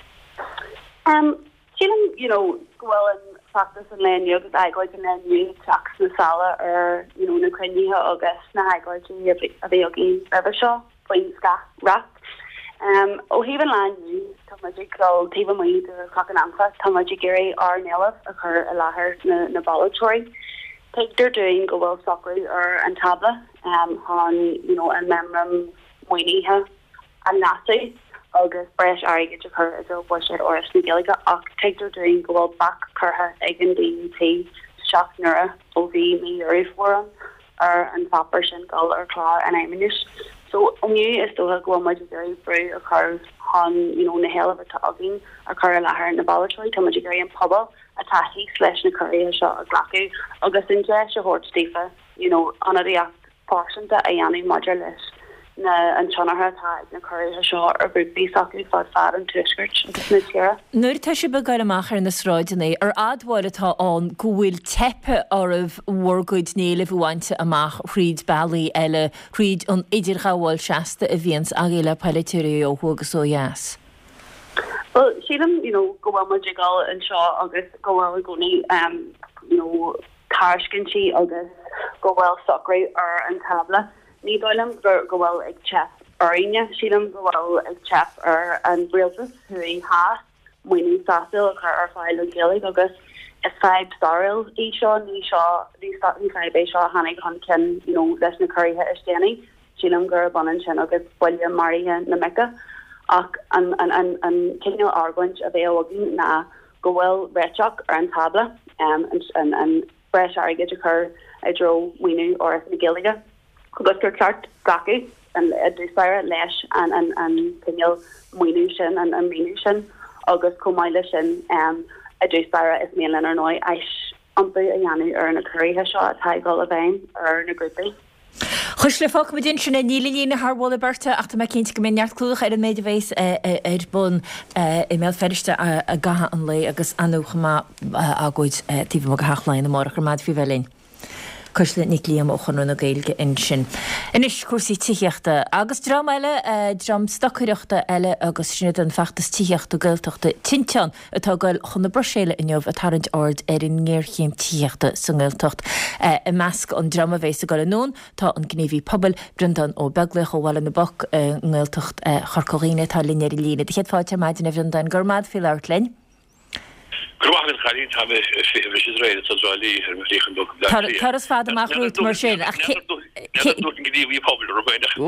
Sílim, you know, gohfuil an factas an léniu agus aigóid an léniu teach na sala ar, you know, na cruníthe agus na aigóid a bhí agin bebh seo faoin sca rat. Ó híhan lániu tá muidir go taobh muid ar cach an anfa tá muidir géirí ar neamh a chur a láthair na na ballatóirí. They're doing go bhfuil soccer ar an tabla um on, you know, an memram muoiníthe an nasú agus breis aige de chur is ó buisiir or na Gaeilge ach teidir doing go bhfuil bac chutha ag an D U T seach nura ó bhí mí uirih forum ar an fapar sin gal ar chlár an aiminis. So aniu is dótha go muid very brew a chur hon, you know, na hell of a talking a chur a láthair na ballatóirí tá muid géirí an pobl a taithí leis na curí seo a glacu agus in de se hort stífa, you know, an a react portionta a dhéanú maidir leis na an tionathe tá na curí seo ar rugby soccer fád fad an tuisgurt agus na tíra. Nuair tá si begail amach ar na sráidenaí ar adháil atá an go bhfuil tepe ormh mhórgóid néla bhhainte amach chríd bailí eile chríd an idir chaháil seasta a bhíons a géile peiletíí ó thugus ó dheas. Well, sílam, you know, go bhfuil muid gal an seo agus go bhfuil gcónaí um, you know, caircintíí agus go bhfuil soccer ar an tabla. Ní dóilm gur go bhfuil ag chef aine sílam go bhfuil ag chef ar an briltas thuí há muoine sasil a chu ar fáil an Gaeilge agus is five staril í seo ní seo ní five é seo hanig chun cin, you know, leis na curithe istéanaí sílam gur banan sin agus buile marithe na Mecca ach an an an an cinneal argaint a bheith agin na go bhfuil réiteach ar an tabla um an an breis aige de chur a dro muoinú or na Gaeilge. Agus gur ceart gacu an dúspáire leis an an an cinneal muoinú sin an an míú sin agus comáile sin um a dúspáire is mélan ar nói eis ampa a dhéanú ar na curithe seo atá gáil a bhain ar na grúpaí. Chus le fá din sinna nílíí na Harbhla berta ach tá cinnte go mbeart clúach ar an méidir bhééis ar bun i mé feriste a gatha an lei agus anúcha agóid tíh go hachlein na mar chu mad fi bhelín. Cos le nic líam ochan na gailge in sin. Inis cuasaí tíochta agus dram eile dram stocuireachta eile agus sinad an feachtas tíochtú gailteachta tintean atá gail chun na broséile inniuh a tarint ord ar in ngéirchéim tíochta san gailteacht. I measc an drama bhééis a gail nún tá an gníomhí pobl brindan ó begla ó bhil na boc gailteacht charcoíine tá líine líine. Chéad fáte maidin a brindan gurmad fi leir lein. Grwachen Karin habe ich Israel zu Jali richen Book. Taras fada mach roet mar sin. Ach wie popular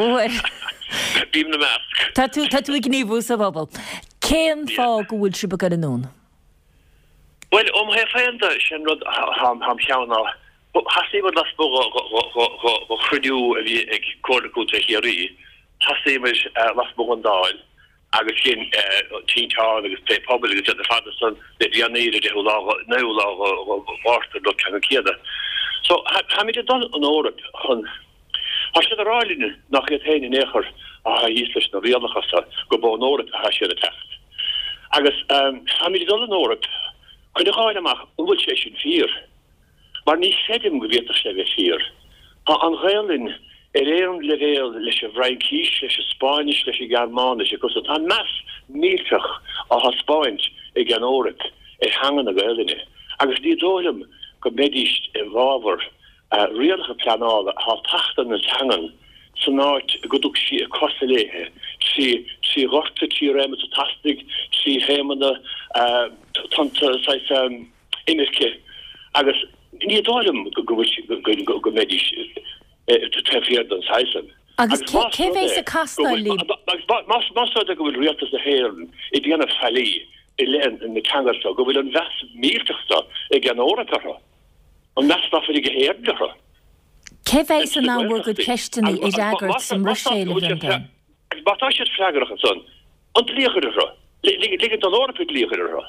Bím na mask. Tatu tatu gníomhú sa bobal. Céan fá gohfuil si be gan nún? Well, om he fenda sin rud ham ham cheanna. Hasí wat las bo go chruú a vi ag cóú hií. Hasí las bo an dáil. agus cin títá agus té pobl agus a fadason de dianéidir de lá lá bhhartar do ce céada. So ha mí don an órap chun Har sé aráline nach het héin échar a ísles na réalachasa go b an órap a ha sé a techt. Agus ha mí don an órap chun aáileach bhfuil sé sin fír. Mar ní sédim go bhétar sé bheith fír. Ha an réalinn er éan levéil leis a bhreikís leis a Spáis leis a Germánis cos tá meas mílteach a ha Spáint ag an órap é hangan a galine. Agus dí dólam go médíist i bháver réalcha planála há tachtan na hangan san áit godúg si a cosaléhe si si rochta tí réime a tastig si hémanna tanta imirce agus ní dólam go go médíist to treffiad an saisen. Agus ce bhééis a castáilí? Mas go bhfuil rialtas a héan i dtíanana fellí i lean in na teangartá, go bhfuil an bheas míirteachta ag an óratartha. An measná fir go héirdecha. Ce bhééis an áhfuil go ceisteanna i dagart san Roséile bhíon. Agus batá sé freagarach an son, an líochaidirtha. Ligad an órapig líochaidirtha.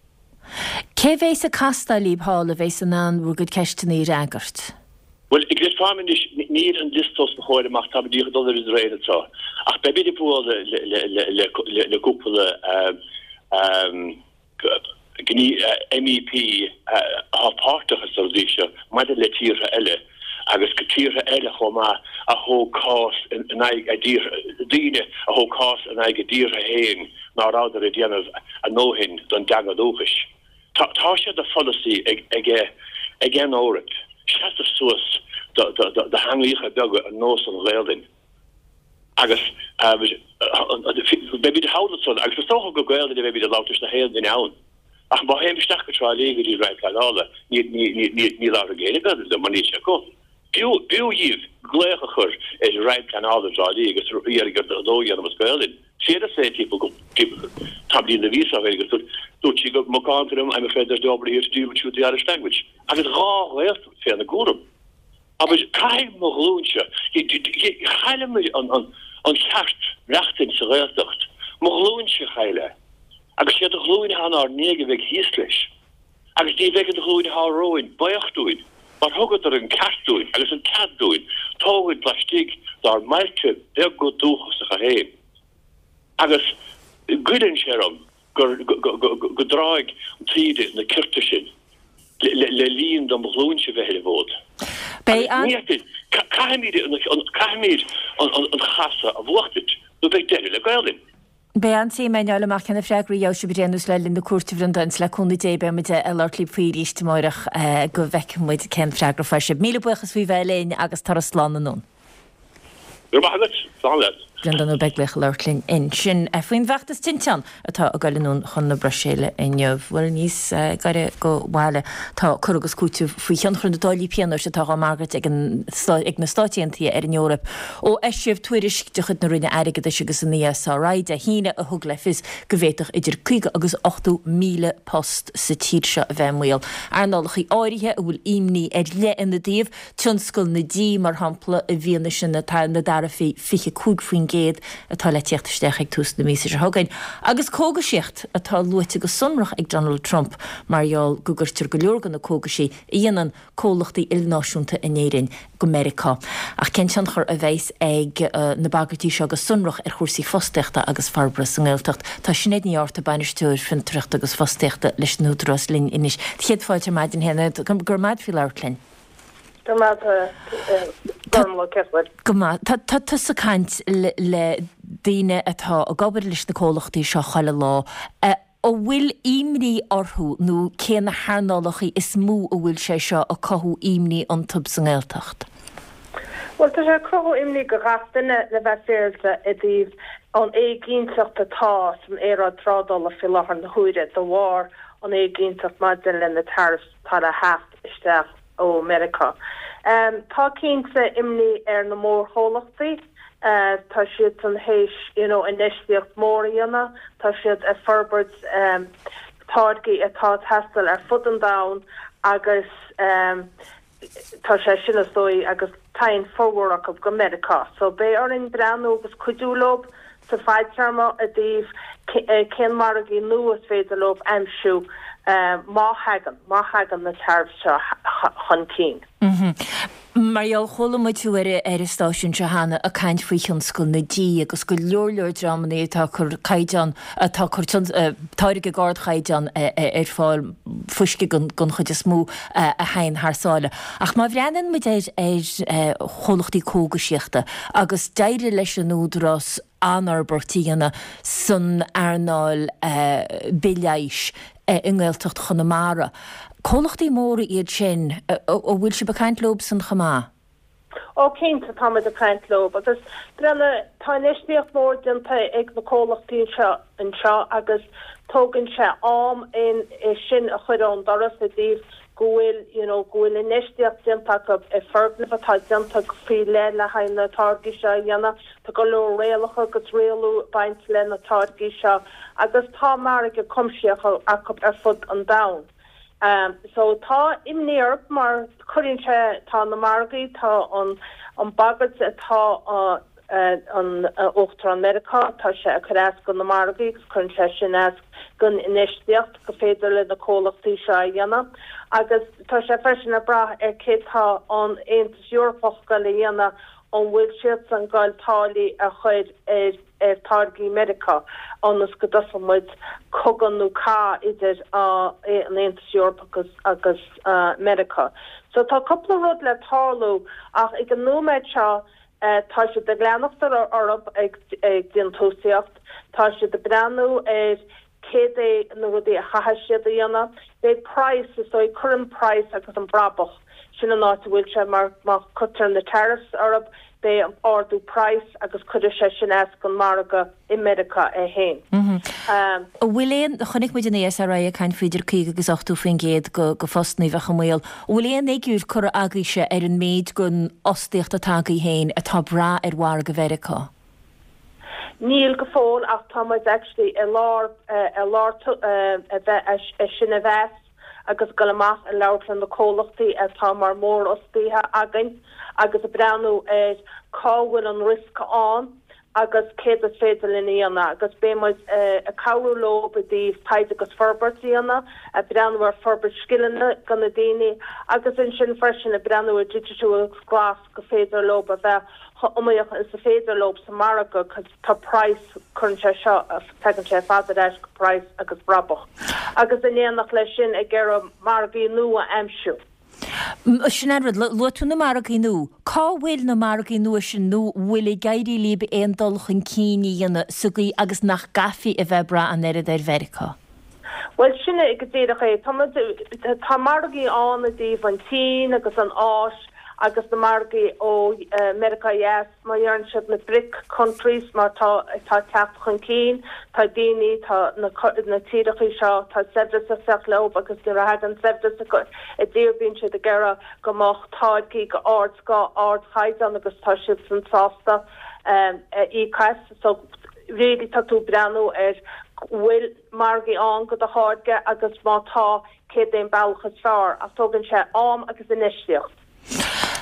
Ce bhééis a castáilí hála bhééis an áhfuil go ceisteanna i dagart? Well, ik weet van is niet een listos behoorde mag hebben die gedollar Israël zo. Ach, bij bij de pool le le le le le koepele M E P halfhartige solutie, maar de letiere elle. Agus getiere elle gewoon maar a hoog cost en een eigen dier dienen a hoog cost en eigen dieren heen naar oudere dienen a no hin dan dagen logisch. Tasje de policy again again over it. Chester soos de de de de hanglige bugge an nos an réelding. Agus baby de houden zo. Agus versto go goelde de baby de lauters de heel in aan. Ach ba hem sta getra lege die right kanale. Niet niet niet niet niet later gele dat de manier ko. Biu biu jiv gleiger is right kanale zo lege so hier get de do hier was goelde. See the say people go people tabli in de visa wege so do chi go mo countrum I'm afraid there's double here to do with the Irish language. Agus ra recht fer na goedem. Aber kein Morlunche. Je heile me an an an hart recht in se recht. Morlunche heile. Agus je de gloeien aan haar negen weg hieslich. Agus die weg de gloeien haar roin bocht doen. Maar hoget er een kat doen. Agus een kat doen. Togen plastic daar melte der go doeg se geheen. Agus good in sherum. Gedraig tide in de kirtishin. Le lien dan beloonsje we hele woord. Bij aan Kaimid Kaimid an gasse a wocht het. Dat ik derde le geldin. Bei an sé mein alle mar kennne frag jou se berenus le in de koerte van dans le kon dé be met de ellertlip fiicht moiich go weg moet ken frager fa se mille buchas vi veile agus tarslanden non. Er mag het zal. Brendan ó beglech leirlinn in sin a faoin bheachtas tintean atá a gailún chun na Braséile inniuh bhfuil níos gaiire go bhile tá chugus cúte faoi cheanchrann dáilí peanar se tá mágart ag ag na stáitiantaí ar an Eorap ó eisiomh tuairis de chud na rinne aige agus an níos áráide híine a thug lefis go bhhéiteach idir chuige agus ochtú míle post sa tír se a bheitmil. Arnálachaí áirithe a bhfuil imní ar le in na daobh tionscoil na dí mar hampla a bhíonna sin na tá na dara fé fiche cúd faoin géad atá le tíochttasteach ag tús na mísa thugain. Agus cógasíocht atá luite go sunrach ag Donald Trump marall gugurtir go leorgan na cógasí íonan cólachtaí ilnáisiúnta in éirin go America. Ach cén sean chur a bheits ag na bagartí seo agus sunrach ar chósaí fosteachta agus farbra san ggéilteacht. Tá sinnéad níorta bainisteúir fin trucht agus fosteachta leis núdras linn inis. Chéad fáilte maidin héna gur maid fi leirlinn. Goma Tá sa caint le daine atá a gabar leis na cólachtaí seo chaile lá. ó bhfuil imní orthú nó cé na hánálachaí is mú ó bhfuil sé seo a cothú imní an tub san ggéilteacht. Well tá sé crothú imní go gatainine le bheith féilte i dtíobh an éigíntacht atá san éad trádal a fiachar na huaire do bhhar an éigíntacht maidin le na tariffs tá a hecht isteach ó America. Um, tá cínta imní ar na mór hólachtaí. Uh, tá siad an héis, you know, inistíocht móríanna, tá siad a ferbert um, táirgaí atá testal ar fud an down agus um, tá sé sinna dói agus tain forwarach of go America. So bé ar in breanú agus cuidúlob sa feidsearma a dtíobh cén margaí nuas féidirlob amsú um, má hagan, má hagan na tarb seo chun cín. Marial chola mu tú ar ar stáisiún se hána a caiint faoichan scoil na dí agus go leorleor dramanaí tá chur caiideán tá chur táirige gáard caiideán ar fáil fuisce gon chuide smú a hain thsáile. Ach má bhreanan mu éir ar cholachtaí cógasíochta agus deidir leis an údras anarbortíanana san airnáil bileis inghilteacht chunamara. Cólachtaí móra iad sin ó bhfuil se becaint lob san chamá? Ó cénta tá a caint lob, agus brenne tá neistíocht mór dinta ag na cólachtaí seo an seo agus tógann se am in sin a chuirán doras a dtíobh gohfuil, you know, gohfuil in neistíocht dinta go i ferbnah atá dinta go fí le le hain na táirgaí seo dhéanana, tá go leor réalacha agus réalú baint le na táirgaí seo, agus tá mar go cumsíocha acu ar fud an down. Um, so tá imnéarb mar chuirse tá na margaí tá an an bagad atá uh, uh, an uh, Ochtar America tá sé a churéas gon na margaí chun sé sin as gon inistíocht go féidir le na cólachtaí seo dhéanana agus tá sé freisin a brath ar cétá an Aontas Eorpach go le dhéanana an bhfuil siad an gáil tálaí a chuid ar ar táirgaí America annas go dosamid coganú cá idir an Aontas Eorpach agus America. So tá coppla rud le tálaú ach ag an nóméid seo tá sé de gleanachtar ar orb ag din tósaíocht, tá sé de breanú ar céad é na rudí a chaithe siad a dhéanana, bé price is dói current price agus an brabach sin an áit bhfuil se mar má cutar na tariffs orb bé an ordú price agus chuidir sé sin as gon marga i America é héin. Bhfuil éon chunig muid éas a ra a caiin féidir cí agus ochtú fin géad go go fostnaí bhecha mil. Bhfuil éon éigiúr chur agaise ar an méid gon ostíocht atagaí héin atá bra ar bhhar go Verica. Níl go fóil ach tá muid actually i lár i lár sin a bheits agus go amach a leirlan na cólachtaí atá mar mór ostííthe againn agus a breanú ar cáhfuil an risca an agus céad is féidir líana agus bémuid a cabhrú lob a dtíobh taid agus forbertíanana a breanú ar forbert skillanna gan na daine agus in sin freisin a breanú a digital glas go féidir lob a bheith omíoch is a féidir lob sa marga cos tá price chun sé seo a tegann sé fada eis go price agus brabach. Agus in éanach lei sin ag ggéire margaí nua amsú. Sin erad lu tú na margaí nú, cá bhfuil na margaí nua sin nó bhfuil i gaiirí líbe éon dul chun cíní dhéanana sugaí agus nach gafií a bheith bra an éad ar Verica. Well sinna ag go dtéadach é tá margaí an a dtíobh an tí agus an áis agus na margaí ó America yes má dhearann siad na brick countries mar tá tá ceap chun cín, tá daoine tá na tíireachí seo tá sebras a fech lob agus go rathag an sebras a dtíor bíonn siad a gceire go mach táidgaí go áard gá áard chaidan agus tá siad san sásta íchas so réidir tá tú breanú ar bhfuil margaí an go a háirge agus má tá céad éon bailchas fearr a tógann sé am agus inistíocht.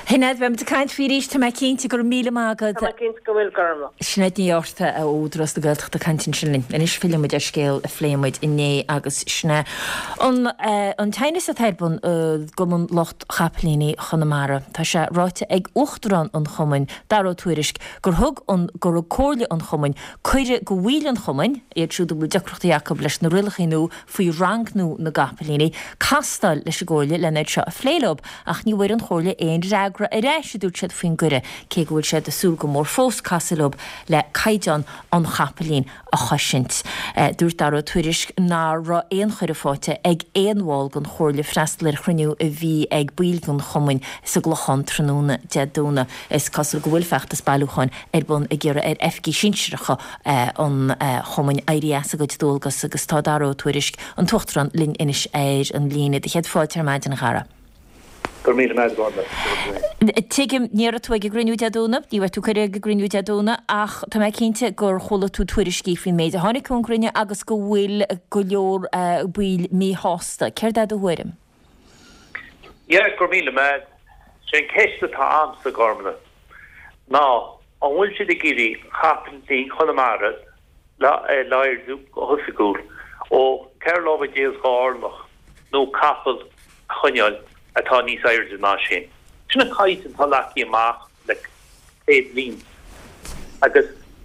Hinad bheim de caiint fíéis tá mai cinnte gur míle mágad cinint go bhfuil garmla. Sneid níorta a údras do gailteach a cantin sinlinn. In is filmid ar scéal a phléimiid inné agus sne. An teine a teilbun gomun locht chaplíní chunamara. Tá se ráite ag uchtrán an chomain daró tuairisc gur thug gur cóirle an chomain, chuire go bhhuiil an chomain, iad siúd bhfuil deachreachta Jacob leis na rilachinú faoi rangnú na gapalíní, castal leis ggóile lenaid seo a phléilob ach ní bhfuir an chóirle éon reagra a réis dúirt siad faoin gure cé go bhfuil siad a súl go mór fós casalób le caidan an chapalín a choisint. Dúirt daró tuairisc ná ra éon chuir fáte ag éonháil gon chóirle freistal ar chruniú a bhí ag buil gon chomain sa glochan tróna deadúna is casal go bhfuil feachtas bailúcháin ar bun a ggéire ar efcí sinseiricha an chomain éirias a go dulgus agus tá daró tuairisc an tuchtran lin inis éir an líine de chead fáilte ar maid an gara. Gur mí meid gáda. Tuigim níar tú ag grinú deadúna, ní bhair tú chuir ag grinú deadúna ach tá méid cinnte gur chola tú tuairiscí faoin méid a tháinig chun grinne agus go bhfuil go leor bhil mí hásta. Céir dad a bhuirim? Ja, gur míle meid sé ceiste tá am sa gormna. Ná, an bhfuil siad a géirí chapantí chunamara láirú go husagúil ó ceir lába déas gáirlach nó capal chuneal atá níos airde ná sin. Sinna caiit an talaí amach le éad lín. Agus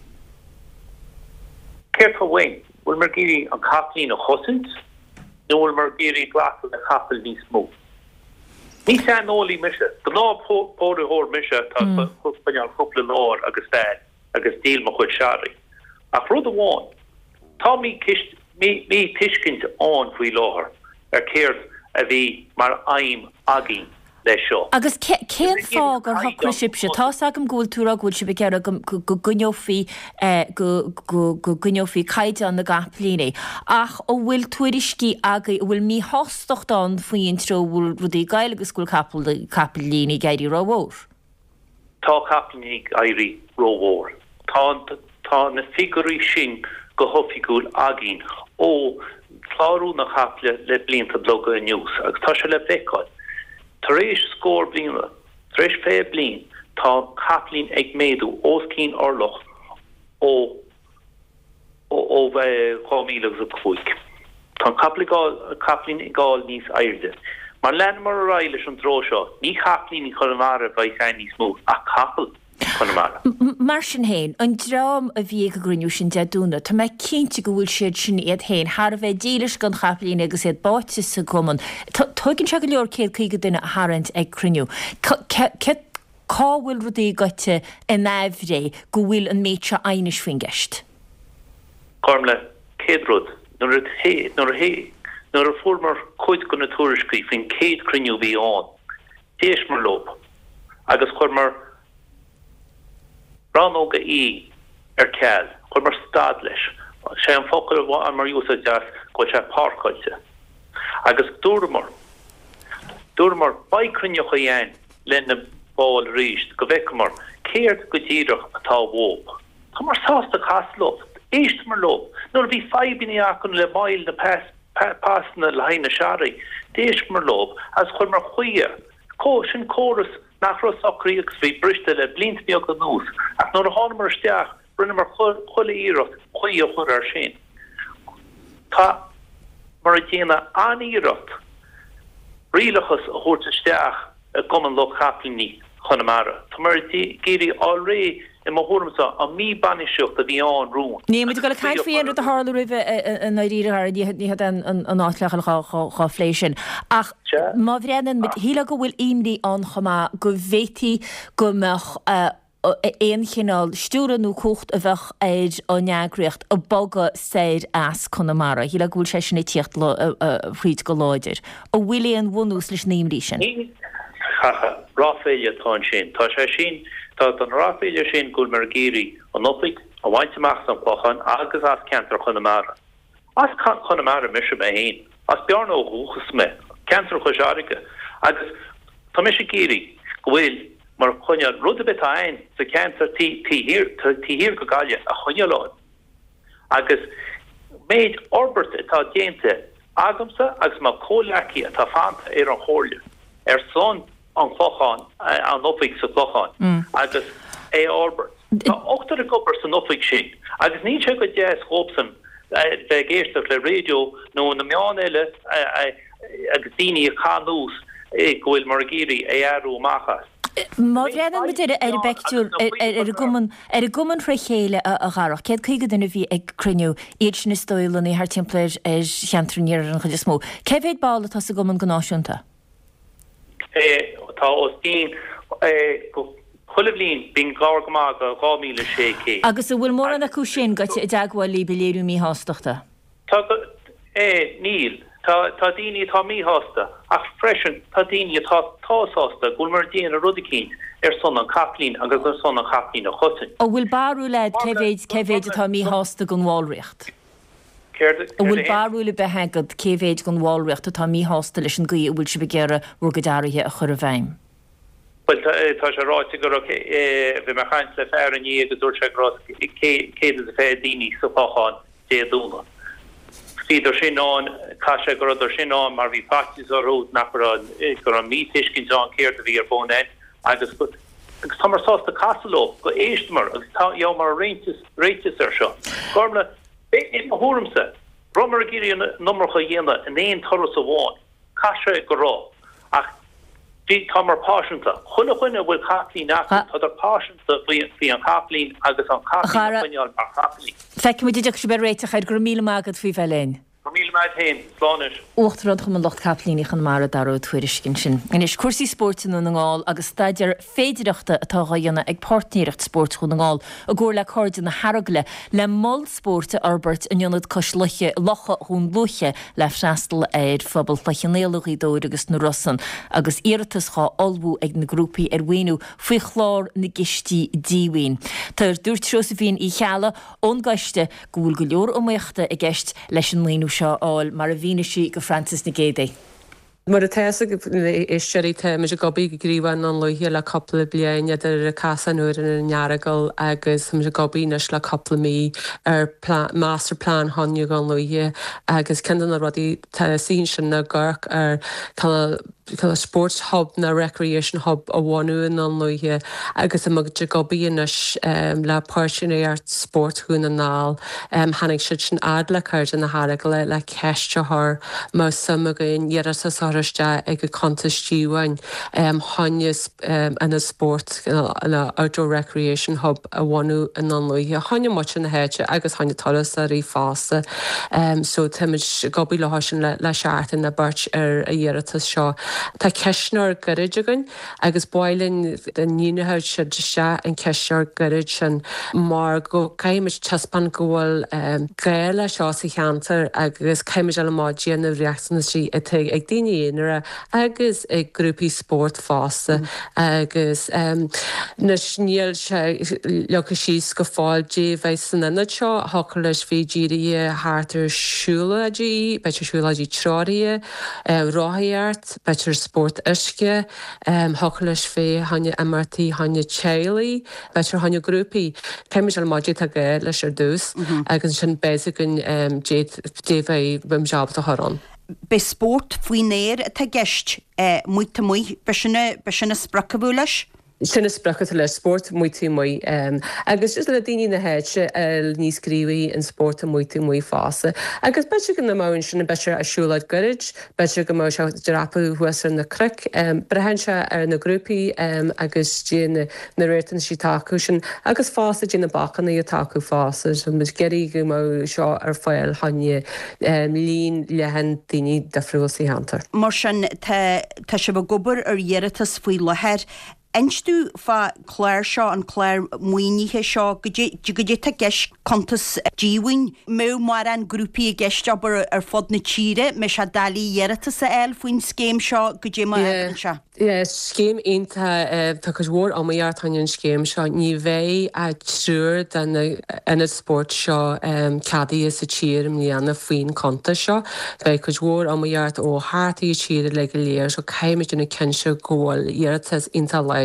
ceir tá bhain, bhfuil mar géirí an caplín a chosint, nó bhfuil mar géirí glasal na capal níos mó. Ní sé nólí mise, go ná póda hór mise tá chupaneal chupla nóir agus féid agus díl mo chuid searí. Ach rud amháin, tá mí tuiscint an faoi láthair ar céir a bhí mar aim agin leis seo. Agus céan fá gur thocra sibse, tá agam gúil túra gúil si begear go gunneofií go gunneofií caiide an na gaplíní. Ach ó bhfuil tuairiscí aga bhfuil mí hostochtán faoin tro bhfuil rudí gaile agus gúil capallíní gaiirí róhór. Tá capallíní gaiirí róhór. Tá na figurí sin go hofiigúil agin ó chlárú na chaple le blinta bloga a news agus tá se le beáid. Tar éis scór blina, tar éis fé blin tá caplín ag méadú os cín orloch ó ó bheith chámílegus a chuig. Tá caplín i gáil níos airde. Mar len mar a raile an dró seo, ní caplín i chunamara bheith ein níos mó a capal. Mar sin héin, an drám a bhí go gruniú sin deadúna, Tá méid cinnte go bhfuil siad sin iad héin, Har a bheith dílis gan chaplín agus iad báte sa goman. Tugann se go leor céad chuige duine a harint ag cruniú. Cá bhfuil rudí goite in náimhré go bhfuil an méid se ainis faoin gceist? Carmla, céad rud, nuair a hé, nuair a hé, nuair a fuair chuid go na tuairiscí faoin céad cruniú bhí an, déis mar lob, agus chuir mar Ranóga í ar ceall, chuir mar stad leis, sé an focail an mar úsa deas go sé párcaite. Agus dúrmar, dúrmar baicrinneach a dhéin lenne báil ríist, go bhecamar, céirt go ddíireach atá bhóp. Tá mar sásta caslób, éist mar lob, nuair bhí feibíní achan le mail na pásna le haine searí, déis mar lob, as chuir mar chuia, có sin córas nach ros socríogus bhí briste le blint beag an nús, ach nuair a hána mar steach brinne mar chuile íirecht chuí a chur ar sin. Tá mar a dhéana aníirecht rialachas a thuirte steach a goman lo chaplíní chunamara. Tá mar géirí álré i mo thuirmsa a mí baniseocht a bhí an rún. Ní, muid go le caiint faoin a hála rih an éiríthar ní an áitleachal chá fléisin. Ach má bhréanaan mit híla go bhfuil imrí an chumá go bhétí go meach éon chinál stúranú cucht a bheith éid ó neagraíocht a boga séir as chunamara. Híla go bhfuil sé sinna tíocht fríd go láidir. ó bhfuil bhúnús leis níimrí sin. Ráféile tá sin, tá sé sin tá an ráféile sin gúil mar géirí an opig a bhaintteach an pochan agus as ceantar chunamara. As chunamara mis me héin, as bearn ó húchas me, ceantar chuiseáige, agus tá mis géirí gohfuil mar chuine rud a bit ein sa ceantar tíhir go gaile a chuineáin. Agus méid orbert atá déinte agamsa agus má cóleací atá fanta ar an chóirle. Er son an chlochán an opig sa chlochán agus é Albert. Tá ochtar a gopur san opig sin agus ní se go dé hópsan de géisteach le radio nó na meán eile agus daoine a chaús é gohfuil mar géirí é airú machchas. Má réan mu ar beú ar a goman fre chéile a garach. Cead chuige duna bhí ag cruniú iad sin na stoilan í haar timpplair ar cheantraníar an chuide smó. Cehéad bála tá sa goman gnáisiúnta? Tá os tín chuliblín bín gá goá go gá míle sé cé. Agus a bhfuil mór an acu sin gote i dagháil lí beléirú mí hásteachta? Tá é níl. Tá daoine tá mí hásta ach freisin tá daoine tá tásásta gúil mar déana a rudicín ar son an caplín agus gur son an caplín a chosin. Ó bhfuil barú leid céhéid céhéid atá mí hásta gon bháilreacht. A bhfuil barúla behegad céhéid gon bháilreacht atá mí hásta leis an gaí bhfuil si begéire bhur go dairthe a chur a bhaim. Well tá sé ráite go bhí mar chaint le fear an í go dúir se grás céad a fé daoine sa fácháin déadúna. Idir sin an caiise go idir sin an mar bhí factis a rúd nach gur an mítiscin John céir a bhí ar bónin agus agus tá mar sásta casaló go éistmar agus tá mar réitis ar seo. Gormla in thuúramsa bromar a gírí nummercha dhéana in éon toras a bháin caiise go rá ach bhí tá mar páisianta chuna chuine bhfuil caplín nach tá ar páisianta bhí an caplín agus an caplín ar caplín. Feic mu idir se be réiteach ar gur míle mágad fao bheléin. Míle maid hain, sláis. Uachtarrad chum an locht caplíní an mar darú tuairiscin sin. In is cuasí sportin an ngáil agus staidir féidireachta atá dhéanana ag partníirecht sport chun ngáil a ggóir le cordin na Harragle le moll sporte Albert in jonad cos luche locha hún luche le freastal éir fabal lechanéalaí dóir agus na Russan agus iiritas chá olbú ag na grúpi ar bhainú faoi chlár na gistí díhain. Tar dúirt Josephine í cheala ón gaiste gúil go leor óméachta a gist leis an líonú seo áil mar a bhíine si go Francis na Gédé. Mar a teasa is seiríthe me a gobí go gríomhain an luhé le coppla bliain idir a casa nuair in nearagal agus mu a gobínes le coppla mí ar masterplán honniu an luhé agus cean a rudí sin sin na ggurc ar a sports hub na recreation hub a bhhaú in an luhé agus a mag de gobíanes le páirsinnéart sport hún an náil hanig si sin ad le chuir in na Harragal le le ceistethir má samagain dhearasa ag a contestíhain tháineas in a sport in a outdoor recreation hub a bhhaú in an luhé tháine muid na héide agus tháine talas a rí fásta so tuimiid gobí le sin le seaartain na beirt ar a dhearata seo. Tá ceisneir gorid agan agus bailinn den níonatheid se de se an ceisneir gorid sin mar go caiimiid taspan gohfuil gaile seo sa cheantar agus caiimiid le máidíana na reachtainna sí ag daine agus ag grúpi sport fásta agus na sníal se lecha síos go fáil dé bheith san inna seo hocar leis fé ddíirí hátar siúladí, beitir siúladí tráí, ráthíart, beitir sport isce, hocar leis fé hanne M R T hanne chéalaí, beitir hanne grúpi. Caiimiid al maidí a gair leis ar dús agus sin béisigin dé bheith bim seabta thorán. Be sport faoin néir a gist muoite mu be sinna spracabú leis? Sinna spraccha leis sport muoiti mu agus is le daoine na héide níos gríomhaí in sport a muoiti mu fása. Agus beitir go na mán sinna beitir a siúlaid gorid, beitir go má se drapú huasar na cric, brehan se ar na grúpi agus dé na réitan sí taú sin agus fása dé na bachanna i taú fása an mu geirí go má seo ar fáil hanne lín lehan daoine de friúilsaí hantar. Mar sin tá se bh gobar ar dheartas faoi leheir. Einstú fa chléir seo an chléir muoinithe seo go dé a gceis contas díhain mé mar an grúpi a gceiste ar fod na tíre me se dalí dheartas a eil faoin scéim seo go dé mar se. Scéim onanta tá chus bhór amíart an scéim seo ní bheith a trúr den ina sport seo cadaí is sa tíirm líana faoin conta seo, bheith chus bhór amíart ó hátaí tíre le go léir so caiimiid duna cinse ggóil dheartas onanta leid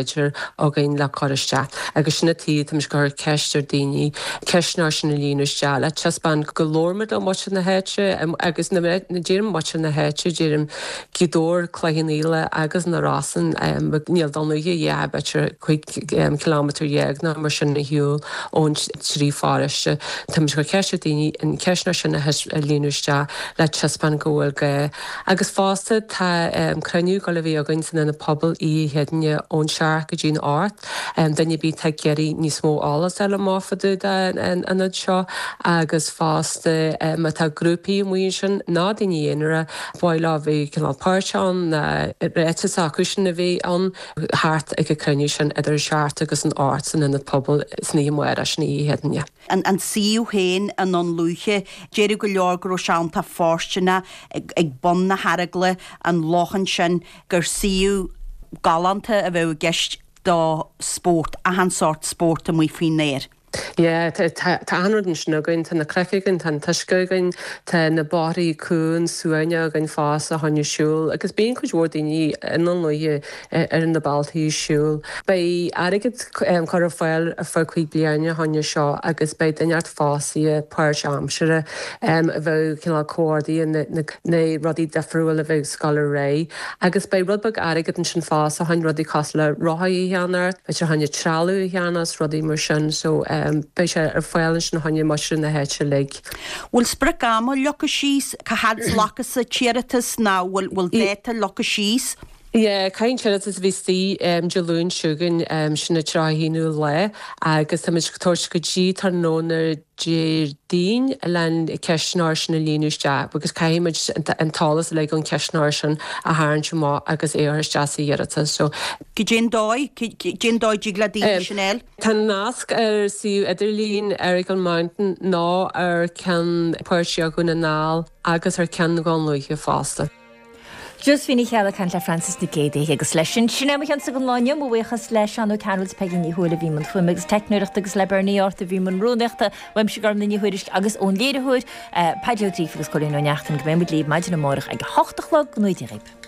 beidir a gin le choiste. agus sinna tí tam gur ceistir daoine ceisnar sin na líúiste le chespan go lormad ó mu na héite agus na ddéirm mu na héite ddéirm gidór chléhanile agus na rasan níl donnaige dhé betir chuig kilometr dhéag ná mar sin na hiúil ón trí fáiste. Tá gur ceiste daoine in ceisnar sin na líúiste le chespan gohfuil ge. Agus fásta tá cruniú go le bhí a gin san na pobl í headne ón seach go dtín áit, danne bí te geirí níos mó álas eile máfaú anad seo agus fásta me tá grúpií mu sin ná daoine dhéanaire bhile bhí cinálpáirteán na rétas acusin na bhí an háart ag go cruniú sin idir seart agus an áit san na pobl sní muir a sní headne. An síú héin an an luúche déirú go leor go seánta fástena ag bon na haragla an lochan sin gur síú galanta a bheith geist dá sport a han sort sport a mui fin néir. Ja, tá anrodin sin a gin tá na creicegann tá tuiscegann tá na barí cún suaine a gin fás a hanne siúil, agus bíon chuid bhór daoine in an luie ar an na baltaí siúil. Bei agad chu fáil a fu chuig blianne hanne seo agus bei daineart fásaí páir amsere a bheith cinál códaí na rudí defriúil a bheith scalar ré, agus bei rudbag agad an sin fás a hain rudí cos le rothaí cheanart, be se hanne tralú cheanas rudí mar sin so bei sé ar fáilin na hanne mar na héite le. Bhfuil spre gama lecha síos ca had lachas sa tíiritas ná bhfuil déta lecha síos? Ja, Cain Charlotte is vistí um, Jalún sugan um, sinna trahíú le agus tá tóir go dí tar nónar déirdín len ceisnáir sin na líúiste, agus caiimiid an talas le an ceisnáir sin a háann má agus éhar deasa dhéireta. So Go gin dóid gin dóid gladí sinnéil? Tá nasc ar siú idirlín Erigal Mountain ná ar cean puirse go na nál agus ar cean gáin luige fásta. Just finnig cheala can le Francis de Gédé agus leis sin sinna an sa go láine mó bhuichas leis an Carol's pegin í thuúla bhí man fuimegus technoireachta agus le berníart a bhí man rúneachta weim se garm na níhuiidir agus ón léidirhuiid peidirtrí agus choín ó neachtain go bhéim líb maidir na mórach ag hochtachlog nuid i rib.